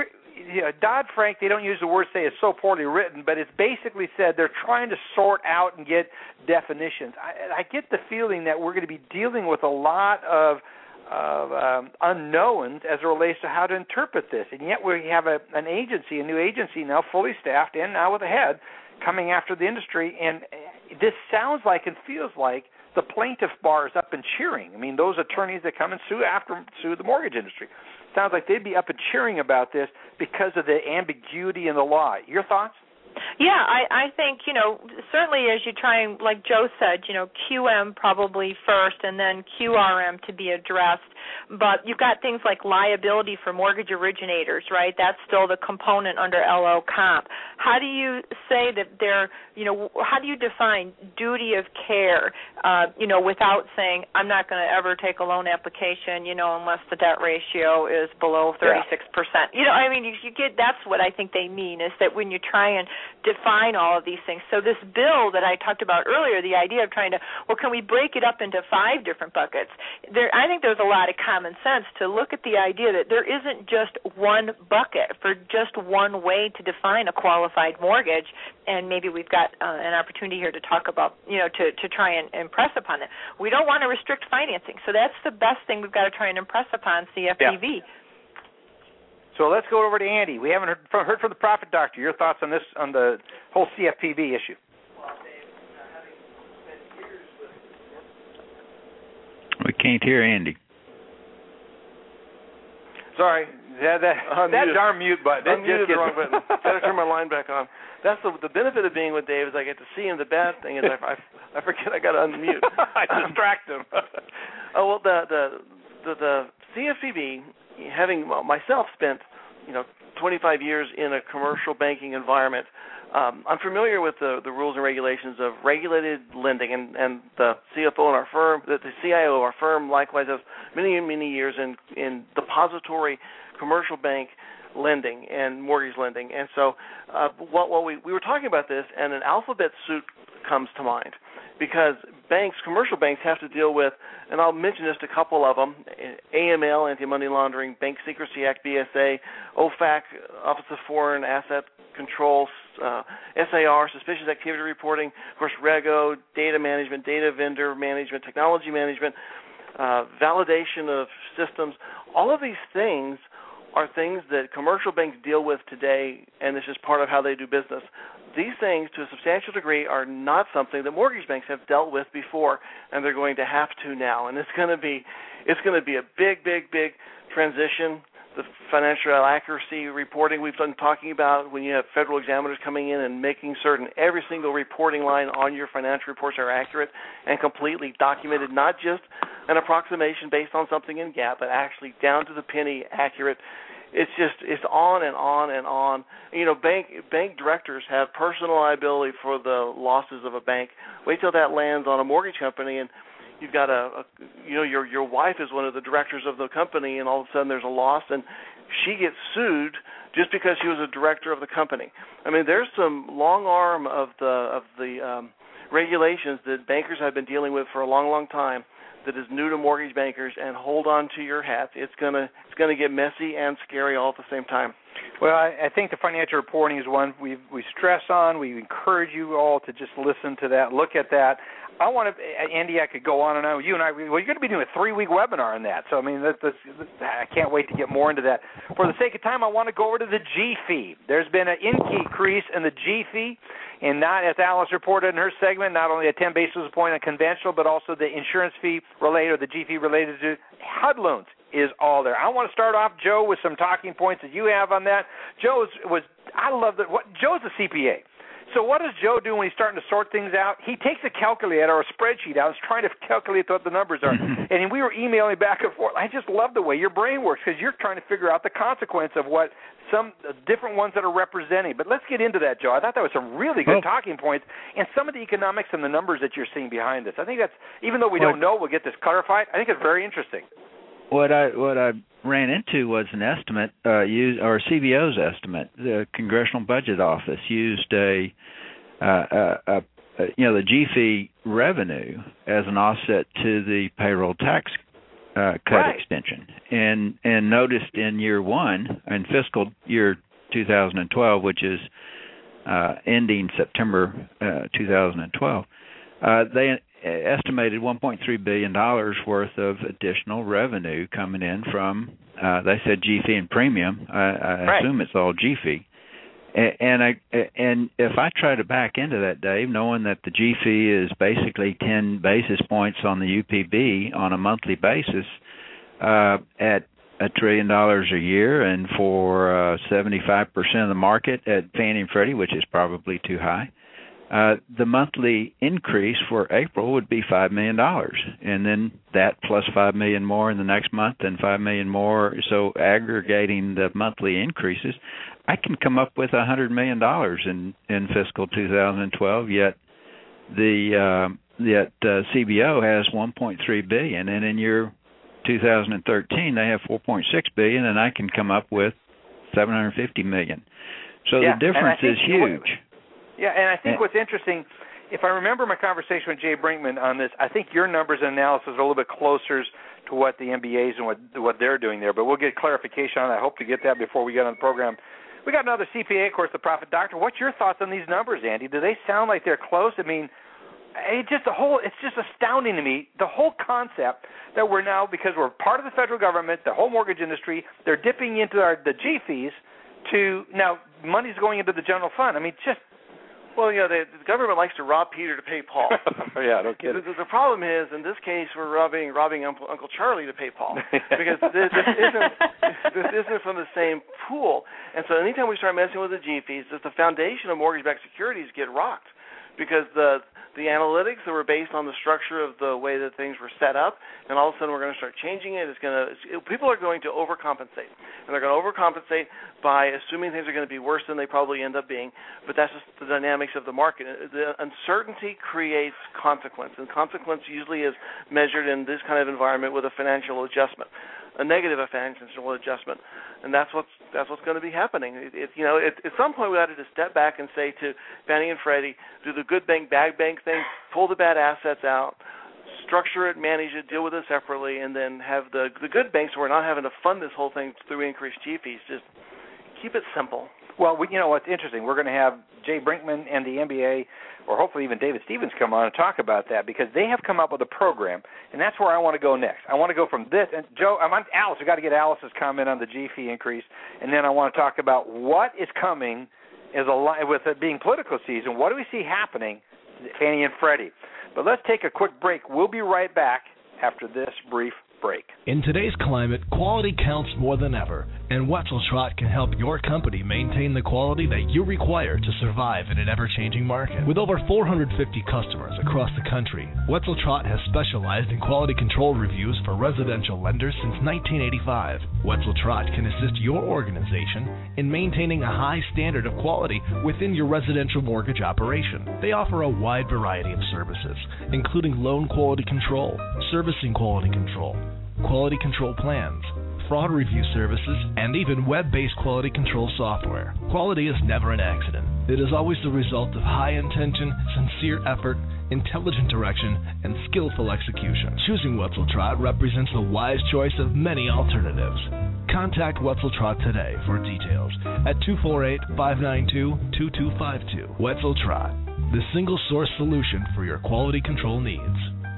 C: you know, Dodd-Frank, they don't use the word say it's so poorly written, but it's basically said they're trying to sort out and get definitions. I, I get the feeling that we're going to be dealing with a lot of of um, unknowns as it relates to how to interpret this, and yet we have a, an agency, a new agency now, fully staffed and now with a head, coming after the industry, and this sounds like and feels like the plaintiff bar is up and cheering. I mean, those attorneys that come and sue after sue the mortgage industry, sounds like they'd be up and cheering about this because of the ambiguity in the law. Your thoughts?
E: Yeah, I, I think, you know, certainly as you try and, like Joe said, you know, Q M probably first and then Q R M to be addressed. But you've got things like liability for mortgage originators, right? That's still the component under L O Comp. How do you say that they're, you know, how do you define duty of care, uh, you know, without saying I'm not going to ever take a loan application, you know, unless the debt ratio is below thirty-six percent. Yeah. You know, I mean, you, you get, that's what I think they mean, is that when you try and define all of these things. So this bill that I talked about earlier, the idea of trying to, well, can we break it up into five different buckets? There, I think there's a lot of common sense to look at the idea that there isn't just one bucket for just one way to define a qualified mortgage, and maybe we've got uh, an opportunity here to talk about, you know, to, to try and impress upon it. We don't want to restrict financing, so that's the best thing we've got to try and impress upon C F P B.
C: Yeah. So let's go over to Andy. We haven't heard from, heard from the Profit Doctor. Your thoughts on this, on the whole C F P B issue?
D: We can't hear Andy.
F: Sorry.
C: That, that, that darn mute button.
F: I muted the wrong button. Got to turn my line back on. That's the the benefit of being with Dave is I get to see him. The bad thing is I, I, I forget I got to unmute.
C: I distract him.
F: Oh, well, the, the, the, the C F P B, having well, myself spent, you know, twenty-five years in a commercial banking environment, um, I'm familiar with the, the rules and regulations of regulated lending, and, and the C F O in our firm, the, the C I O of our firm, likewise has many, many years in, in depository commercial bank lending and mortgage lending. And so uh, what, what we, we were talking about this, and an alphabet suit comes to mind, because banks, commercial banks, have to deal with, and I'll mention just a couple of them, A M L, Anti-Money Laundering, Bank Secrecy Act, B S A, O F A C, Office of Foreign Asset Control, uh, S A R, Suspicious Activity Reporting, of course, REGO, data management, data vendor management, technology management, uh, validation of systems. All of these things are things that commercial banks deal with today, and this is part of how they do business. These things, to a substantial degree, are not something that mortgage banks have dealt with before, and they're going to have to now. And it's going to be, it's going to be a big, big, big transition. The financial accuracy reporting we've been talking about, when you have federal examiners coming in and making certain every single reporting line on your financial reports are accurate and completely documented, not just an approximation based on something in GAAP, but actually down to the penny accurate. It's just, it's on and on and on. You know, bank bank directors have personal liability for the losses of a bank. Wait till that lands on a mortgage company, and you've got a, a you know, your your wife is one of the directors of the company, and all of a sudden there's a loss, and she gets sued just because she was a director of the company. I mean, there's some long arm of the of the um, regulations that bankers have been dealing with for a long, long time that is new to mortgage bankers, and hold on to your hats. It's gonna it's gonna get messy and scary all at the same time.
C: Well, I, I think the financial reporting is one we we stress on. We encourage you all to just listen to that, look at that. I want to, Andy, I could go on and on. You and I, well, you're going to be doing a three-week webinar on that. So, I mean, that, that's, I can't wait to get more into that. For the sake of time, I want to go over to the G fee. There's been an increase in the G fee, and not, as Alice reported in her segment, not only a ten basis point on conventional, but also the insurance fee related, or the G fee related to H U D loans is all there. I want to start off, Joe, with some talking points that you have on that. Joe was, I love that. What Joe's a C P A. So what does Joe do when he's starting to sort things out? He takes a calculator or a spreadsheet out and is trying to calculate what the numbers are. And we were emailing back and forth. I just love the way your brain works, because you're trying to figure out the consequence of what some different ones that are representing. But let's get into that, Joe. I thought that was some really good well, talking points, and some of the economics and the numbers that you're seeing behind this. I think that's, even though we well, don't know, we'll get this clarified. I think it's very interesting.
D: What I what I ran into was an estimate, uh, used, or C B O's estimate. The Congressional Budget Office used a, uh, a, a, a you know the G fee revenue as an offset to the payroll tax uh, cut
C: right.
D: extension, and and noticed in year one, in fiscal year two thousand twelve, which is uh, ending September uh, two thousand twelve, uh, they estimated one point three billion dollars worth of additional revenue coming in from, uh, they said G fee and premium. I, I
C: right.
D: assume it's all G fee. And, and I and if I try to back into that, Dave, knowing that the G fee is basically ten basis points on the U P B on a monthly basis, uh, at a trillion dollars a year, and for uh, seventy-five percent of the market at Fannie and Freddie, which is probably too high, uh, the monthly increase for April would be five million dollars, and then that plus five million dollars more in the next month, and five million dollars more. So aggregating the monthly increases, I can come up with one hundred million dollars in, in fiscal two thousand twelve. Yet the uh, yet uh, C B O has one point three billion dollars, and in your two thousand thirteen they have four point six billion dollars, and I can come up with seven hundred fifty million dollars. So
C: yeah,
D: the difference is huge.
C: Yeah, and I think
D: and,
C: what's interesting, if I remember my conversation with Jay Brinkman on this, I think your numbers and analysis are a little bit closer to what the M B A's and what what they're doing there. But we'll get clarification on that. I hope to get that before we get on the program. We got another C P A, of course, the Profit Doctor. What's your thoughts on these numbers, Andy? Do they sound like they're close? I mean, it just the whole it's just astounding to me, the whole concept that we're now, because we're part of the federal government, the whole mortgage industry, they're dipping into our the G fees to now money's going into the general fund. I mean, just
F: Well, you know, the, the government likes to rob Peter to pay Paul.
C: yeah, don't get
F: the,
C: it.
F: the, the problem is, in this case, we're robbing robbing Uncle, Uncle Charlie to pay Paul, because this, this isn't this isn't from the same pool. And so, anytime we start messing with the G fees, the foundation of mortgage-backed securities get rocked, because the the analytics that were based on the structure of the way that things were set up, and all of a sudden we're going to start changing it. It's going to it, people are going to overcompensate, and they're going to overcompensate by assuming things are going to be worse than they probably end up being. But that's just the dynamics of the market. The uncertainty creates consequence, and consequence usually is measured in this kind of environment with a financial adjustment, a negative financial adjustment, and that's what's that's what's going to be happening. It, it, you know, it, at some point we ought to just step back and say to Fannie and Freddie, do the good bank, bad bank thing, pull the bad assets out, structure it, manage it, deal with it separately, and then have the the good banks who are not having to fund this whole thing through increased G fees. Just keep it simple.
C: Well, we, you know what's interesting? We're going to have Jay Brinkman and the M B A, or hopefully even David Stevens, come on and talk about that, because they have come up with a program, and that's where I want to go next. I want to go from this, and Joe, I'm on Alice. We've got to get Alice's comment on the G fee increase, and then I want to talk about what is coming as a with it being political season. What do we see happening, Fannie and Freddie? But let's take a quick break. We'll be right back after this brief break.
B: In today's climate, quality counts more than ever, and Wetzel Trott can help your company maintain the quality that you require to survive in an ever-changing market. With over four hundred fifty customers across the country, Wetzel Trott has specialized in quality control reviews for residential lenders since nineteen eighty-five. Wetzel Trott can assist your organization in maintaining a high standard of quality within your residential mortgage operation. They offer a wide variety of services, including loan quality control, servicing quality control, quality control plans, fraud review services, and even web-based quality control software. Quality is never an accident. It is always the result of high intention, sincere effort, intelligent direction, and skillful execution. Choosing Wetzel Trott represents the wise choice of many alternatives. Contact Wetzel Trott today for details at two four eight, five nine two, two two five two. Wetzel Trott, the single source solution for your quality control needs.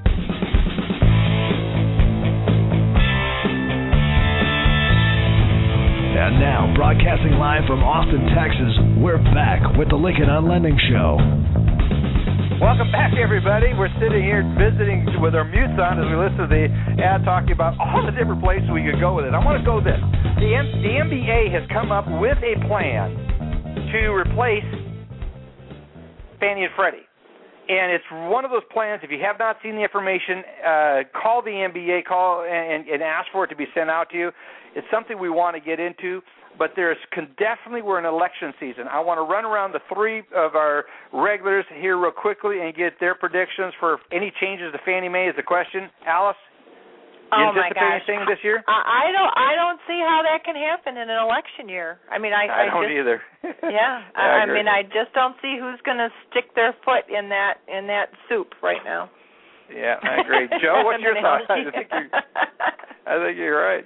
B: And now, broadcasting live from Austin, Texas, we're back with the Lykken on Lending Show.
C: Welcome back, everybody. We're sitting here visiting with our mutes on as we listen to the ad talking about all the different places we could go with it. I want to go this. The, M- the M B A has come up with a plan to replace Fannie and Freddie. And it's one of those plans, if you have not seen the information, uh, call the M B A, call and, and ask for it to be sent out to you. It's something we want to get into, but there's can definitely, we're in election season. I want to run around the three of our regulars here real quickly and get their predictions for any changes to Fannie Mae is the question. Alice, you
E: oh my
C: anticipate
E: gosh.
C: anything this year?
E: I, I don't I don't see how that can happen in an election year. I mean, I,
C: I,
E: I
C: don't
E: just,
C: either.
E: Yeah,
C: I,
E: I, I mean, I just don't see who's going to stick their foot in that in that soup right now.
C: Yeah, I agree. Joe, what's your thoughts? I think you're, I think you're right. Joe?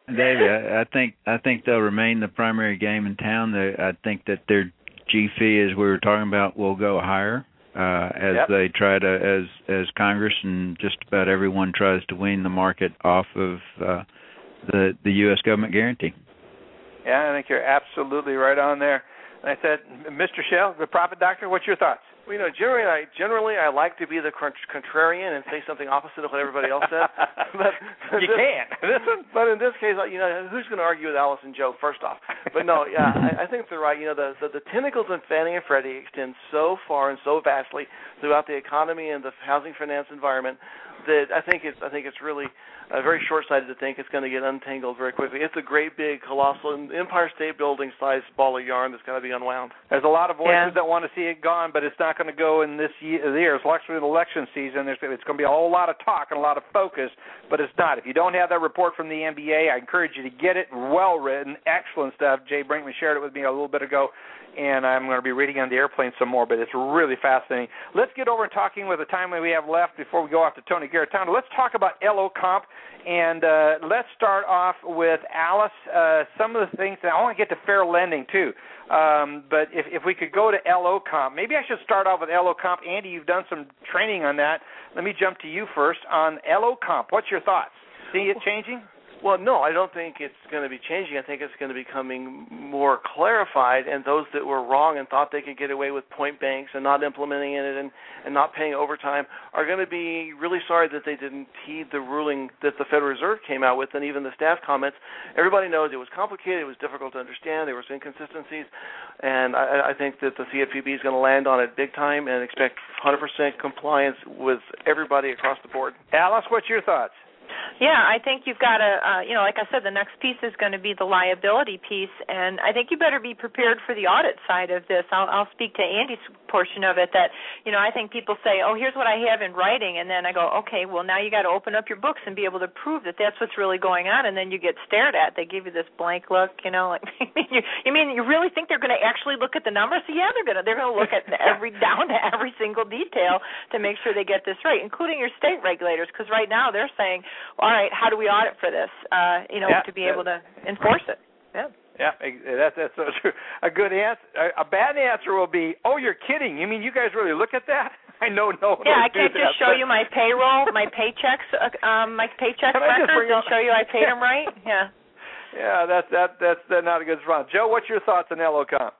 D: David, I, I think I think they'll remain the primary game in town. They, I think that their G fee, as we were talking about, will go higher uh, as
C: yep.
D: they try to, as as Congress and just about everyone tries to wean the market off of uh, the the U S government guarantee.
C: Yeah, I think you're absolutely right on there. And I said, Mister Shell, the Profit Doctor, what's your thoughts?
F: Well, you know, generally I generally I like to be the contrarian and say something opposite of what everybody else says. but,
C: you
F: this,
C: can.
F: But in this case, you know, who's going to argue with Alice and Joe? First off, but no, yeah, I, I think they're right. You know, the, the the tentacles in Fannie and Freddie extend so far and so vastly throughout the economy and the housing finance environment that I think it's I think it's really uh, very short-sighted to think it's going to get untangled very quickly. It's a great, big, colossal Empire State Building-sized ball of yarn that's got to be unwound.
C: There's a lot of voices
E: yeah.
C: that want to see it gone, but it's not going to go in this year. It's actually the election season. There's, it's going to be a whole lot of talk and a lot of focus, but it's not. If you don't have that report from the M B A, I encourage you to get it. Well written, excellent stuff. Jay Brinkman shared it with me a little bit ago, and I'm going to be reading on the airplane some more, but it's really fascinating. Let's get over and talking with the time that we have left before we go off to Tony Garantano. Let's talk about L O Comp, and uh, let's start off with Alice. Uh, some of the things, that I want to get to fair lending too, um, but if, if we could go to L O Comp, maybe I should start off with L O Comp. Andy, you've done some training on that. Let me jump to you first on L O Comp. What's your thoughts? See it changing?
F: Well, no, I don't think it's going to be changing. I think it's going to be becoming more clarified, and those that were wrong and thought they could get away with point banks and not implementing it and, and not paying overtime are going to be really sorry that they didn't heed the ruling that the Federal Reserve came out with, and even the staff comments. Everybody knows it was complicated, it was difficult to understand, there was inconsistencies, and I, I think that the C F P B is going to land on it big time and expect one hundred percent compliance with everybody across the board.
C: Alice, what's your thoughts?
E: Yeah, I think you've got to, uh, you know, like I said, the next piece is going to be the liability piece, and I think you better be prepared for the audit side of this. I'll, I'll speak to Andy's portion of it that, you know, I think people say, oh, here's what I have in writing, and then I go, okay, well, now you got to open up your books and be able to prove that that's what's really going on, and then you get stared at. They give you this blank look, you know, like, you, you mean you really think they're going to actually look at the numbers? So, yeah, they're going to. They're going to look at every down to every single detail to make sure they get this right, including your state regulators, because right now they're saying, all right, how do we audit for this, uh, you know,
C: yeah,
E: to be able to enforce it? Yeah.
C: Yeah, that's, that's a good answer. A bad answer will be, oh, you're kidding. You mean you guys really look at that? I know no one
E: Yeah, I
C: do
E: can't
C: that,
E: just show you my payroll, my paychecks, uh, um, my paycheck records and show you I paid them right? Yeah.
C: Yeah, that's, that, that's that's not a good response. Joe, what's your thoughts on L O Comp?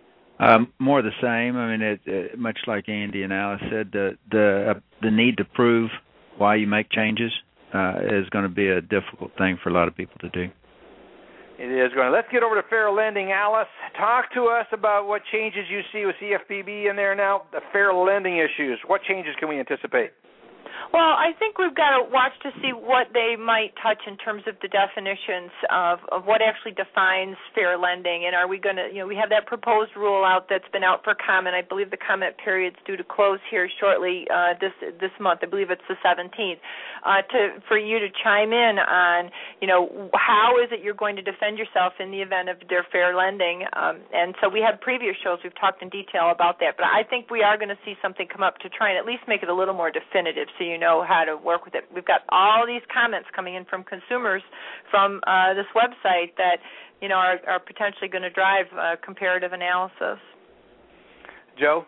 D: Um, more the same. I mean, it, it, much like Andy and Alice said, the the uh, the need to prove why you make changes uh, is going to be a difficult thing for a lot of people to do.
C: It is going. Let's get over to fair lending. Alice, talk to us about what changes you see with C F P B in there now, the fair lending issues. What changes can we anticipate?
E: Well, I think we've got to watch to see what they might touch in terms of the definitions of, of what actually defines fair lending, and are we going to, you know, we have that proposed rule out that's been out for comment. I believe the comment period's due to close here shortly uh, this this month. I believe it's the seventeenth. Uh, to for you to chime in on, you know, how is it you're going to defend yourself in the event of their fair lending? Um, and so we have previous shows we've talked in detail about that, but I think we are going to see something come up to try and at least make it a little more definitive, so you know how to work with it. We've got all these comments coming in from consumers from uh, this website that, you know, are, are potentially going to drive uh, comparative analysis.
C: Joe?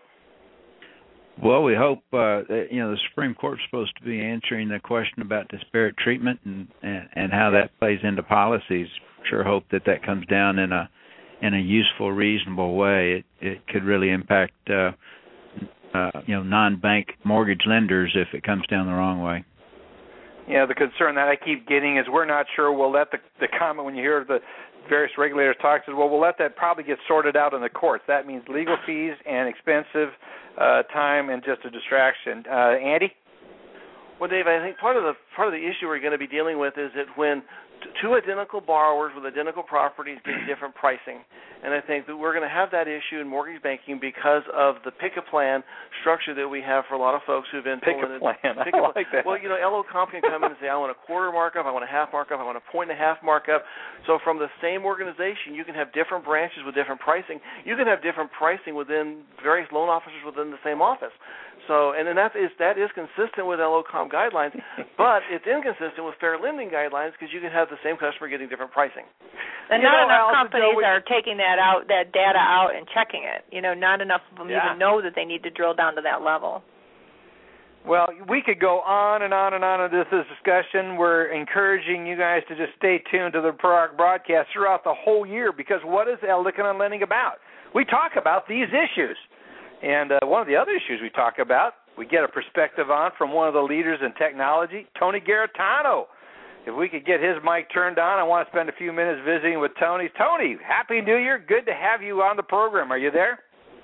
D: Well, we hope, uh, that, you know, the Supreme Court's supposed to be answering the question about disparate treatment and, and, and how that plays into policies. Sure hope that that comes down in a in a useful, reasonable way. It, it could really impact uh, Uh, you know, non-bank mortgage lenders if it comes down the wrong way.
C: Yeah, the concern that I keep getting is we're not sure. We'll let the, the comment when you hear the various regulators talk is, well, we'll let that probably get sorted out in the courts. That means legal fees and expensive uh, time and just a distraction. Uh, Andy?
F: Well, Dave, I think part of the part of the issue we're going to be dealing with is that when t- two identical borrowers with identical properties get different pricing, and I think that we're going to have that issue in mortgage banking because of the pick-a-plan structure that we have for a lot of folks who've been pulling it.
C: Pick-a-plan, I like that.
F: Well, you know, L O Comp can come in and say, I want a quarter markup, I want a half markup, I want a point and a half markup. So from the same organization, you can have different branches with different pricing. You can have different pricing within various loan officers within the same office. So, and then that is that is consistent with L O Comp guidelines, but it's inconsistent with fair lending guidelines because you can have the same customer getting different pricing.
E: And
F: you
E: not
F: know,
E: enough
F: Alice,
E: companies
F: we,
E: are taking that out, that data out and checking it. You know, not enough of them
F: yeah.
E: even know that they need to drill down to that level.
C: Well, we could go on and on and on in this, this discussion. We're encouraging you guys to just stay tuned to the broadcast throughout the whole year, because what is Lykken on Lending about? We talk about these issues. And uh, one of the other issues we talk about, we get a perspective on from one of the leaders in technology, Tony Garritano. If we could get his mic turned on, I want to spend a few minutes visiting with Tony. Tony, Happy New Year. Good to have you on the program. Are you there?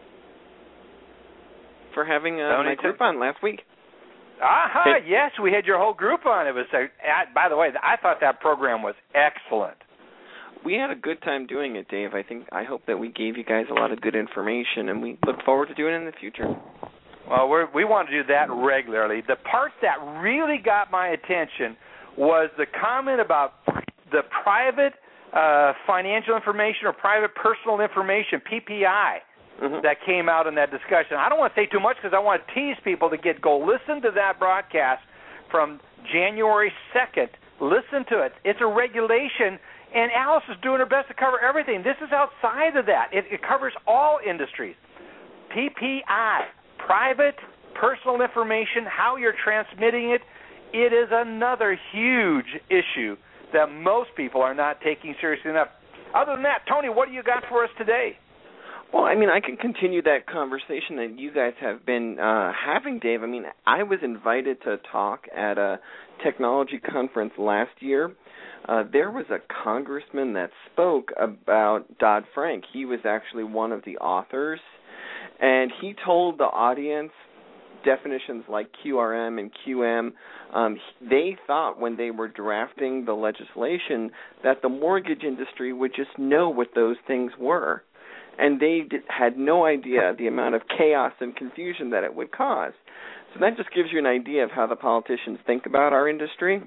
G: For having uh, my group on last week.
C: Aha,
G: hey.
C: Yes, we had your whole group on. It was. A, by the way, I thought that program was excellent.
G: We had a good time doing it, Dave. I think I hope that we gave you guys a lot of good information, and we look forward to doing it in the future.
C: Well, we're, we want to do that regularly. The part that really got my attention was the comment about the private uh, financial information or private personal information, P P I, mm-hmm. that came out in that discussion. I don't want to say too much because I want to tease people to get go listen to that broadcast from January second. Listen to it. It's a regulation, and Alice is doing her best to cover everything. This is outside of that. It, it covers all industries. P P I, private personal information, how you're transmitting it. It is another huge issue that most people are not taking seriously enough. Other than that, Tony, what do you got for us today?
G: Well, I mean, I can continue that conversation that you guys have been uh, having, Dave. I mean, I was invited to talk at a technology conference last year. Uh, there was a congressman that spoke about Dodd-Frank. He was actually one of the authors, and he told the audience definitions like Q R M and Q M. Um, they thought when they were drafting the legislation that the mortgage industry would just know what those things were. And they did, had no idea the amount of chaos and confusion that it would cause. So that just gives you an idea of how the politicians think about our industry.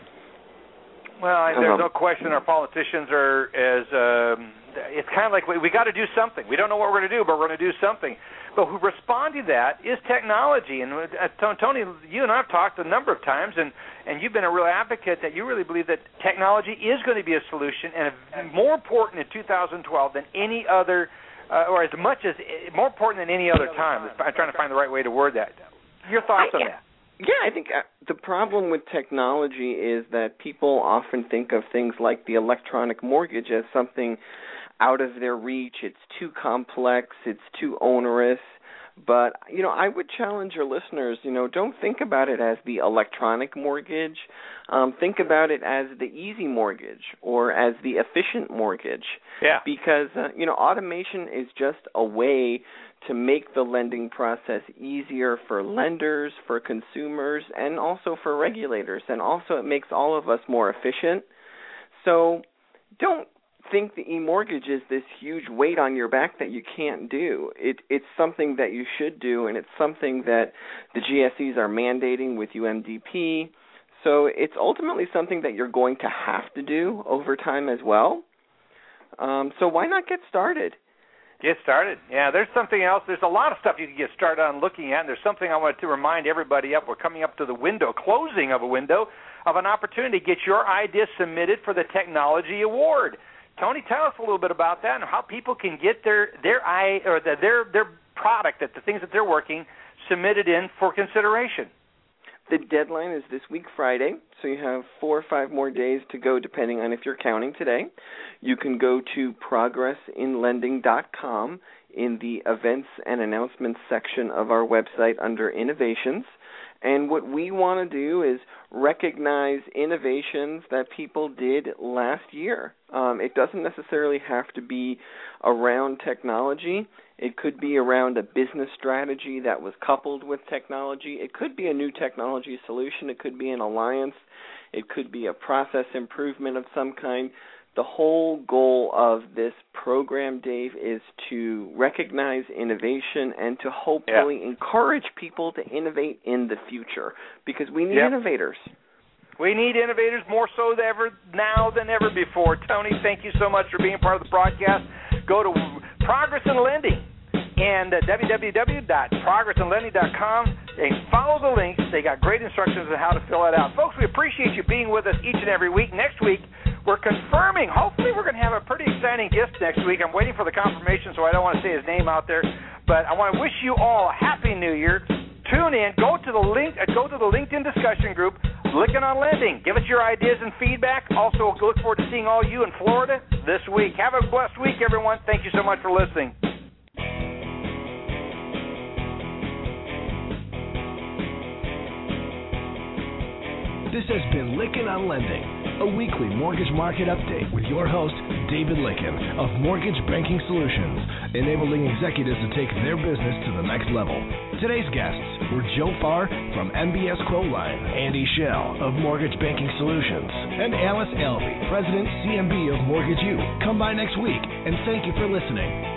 C: Well, I, there's no question our politicians are as, um, it's kind of like we, we got to do something. We don't know what we're going to do, but we're going to do something. But who responding to that is technology. And uh, Tony, you and I have talked a number of times, and, and you've been a real advocate that you really believe that technology is going to be a solution, and more important in two thousand twelve than any other, uh, or as much as, more important than any other time. I'm trying to find the right way to word that. Your thoughts on that?
G: Yeah, I think uh, the problem with technology is that people often think of things like the electronic mortgage as something out of their reach. It's too complex. It's too onerous. But, you know, I would challenge your listeners, you know, don't think about it as the electronic mortgage. Um, think about it as the easy mortgage or as the efficient mortgage.
C: Yeah.
G: Because, uh, you know, automation is just a way to make the lending process easier for lenders, for consumers, and also for regulators. And also it makes all of us more efficient. So don't think the e-mortgage is this huge weight on your back that you can't do. It, it's something that you should do, and it's something that the G S Es are mandating with U M D P. So it's ultimately something that you're going to have to do over time as well. Um, so why not get started?
C: Get started. Yeah, there's something else. There's a lot of stuff you can get started on looking at, and there's something I wanted to remind everybody of. We're coming up to the window, closing of a window, of an opportunity to get your idea submitted for the Technology Award. Tony, tell us a little bit about that and how people can get their their i or the, their their product, that the things that they're working, submitted in for consideration.
G: The deadline is this week, Friday, so you have four or five more days to go, depending on if you're counting today. You can go to progress in lending dot com in the events and announcements section of our website under innovations. And what we want to do is recognize innovations that people did last year. Um, it doesn't necessarily have to be around technology. It could be around a business strategy that was coupled with technology. It could be a new technology solution. It could be an alliance. It could be a process improvement of some kind. The whole goal of this program, Dave, is to recognize innovation and to hopefully yeah. encourage people to innovate in the future, because we need yep. innovators.
C: We need innovators more so than ever now than ever before. Tony, thank you so much for being part of the broadcast. Go to Progress in Lending and uh, w w w dot progress in lending dot com and follow the links. They got great instructions on how to fill it out. Folks, we appreciate you being with us each and every week. Next week, we're confirming. Hopefully, we're going to have a pretty exciting guest next week. I'm waiting for the confirmation, so I don't want to say his name out there. But I want to wish you all a happy New Year. Tune in. Go to the link. Uh, go to the LinkedIn discussion group, Licking on Lending. Give us your ideas and feedback. Also, look forward to seeing all you in Florida this week. Have a blessed week, everyone. Thank you so much for listening.
B: This has been Lickin' on Lending, a weekly mortgage market update with your host, David Lickin of Mortgage Banking Solutions, enabling executives to take their business to the next level. Today's guests were Joe Farr from M B S Quoteline, Andy Schell of Mortgage Banking Solutions, and Alice Alvey, President, C M B of Mortgage U. Come by next week, and thank you for listening.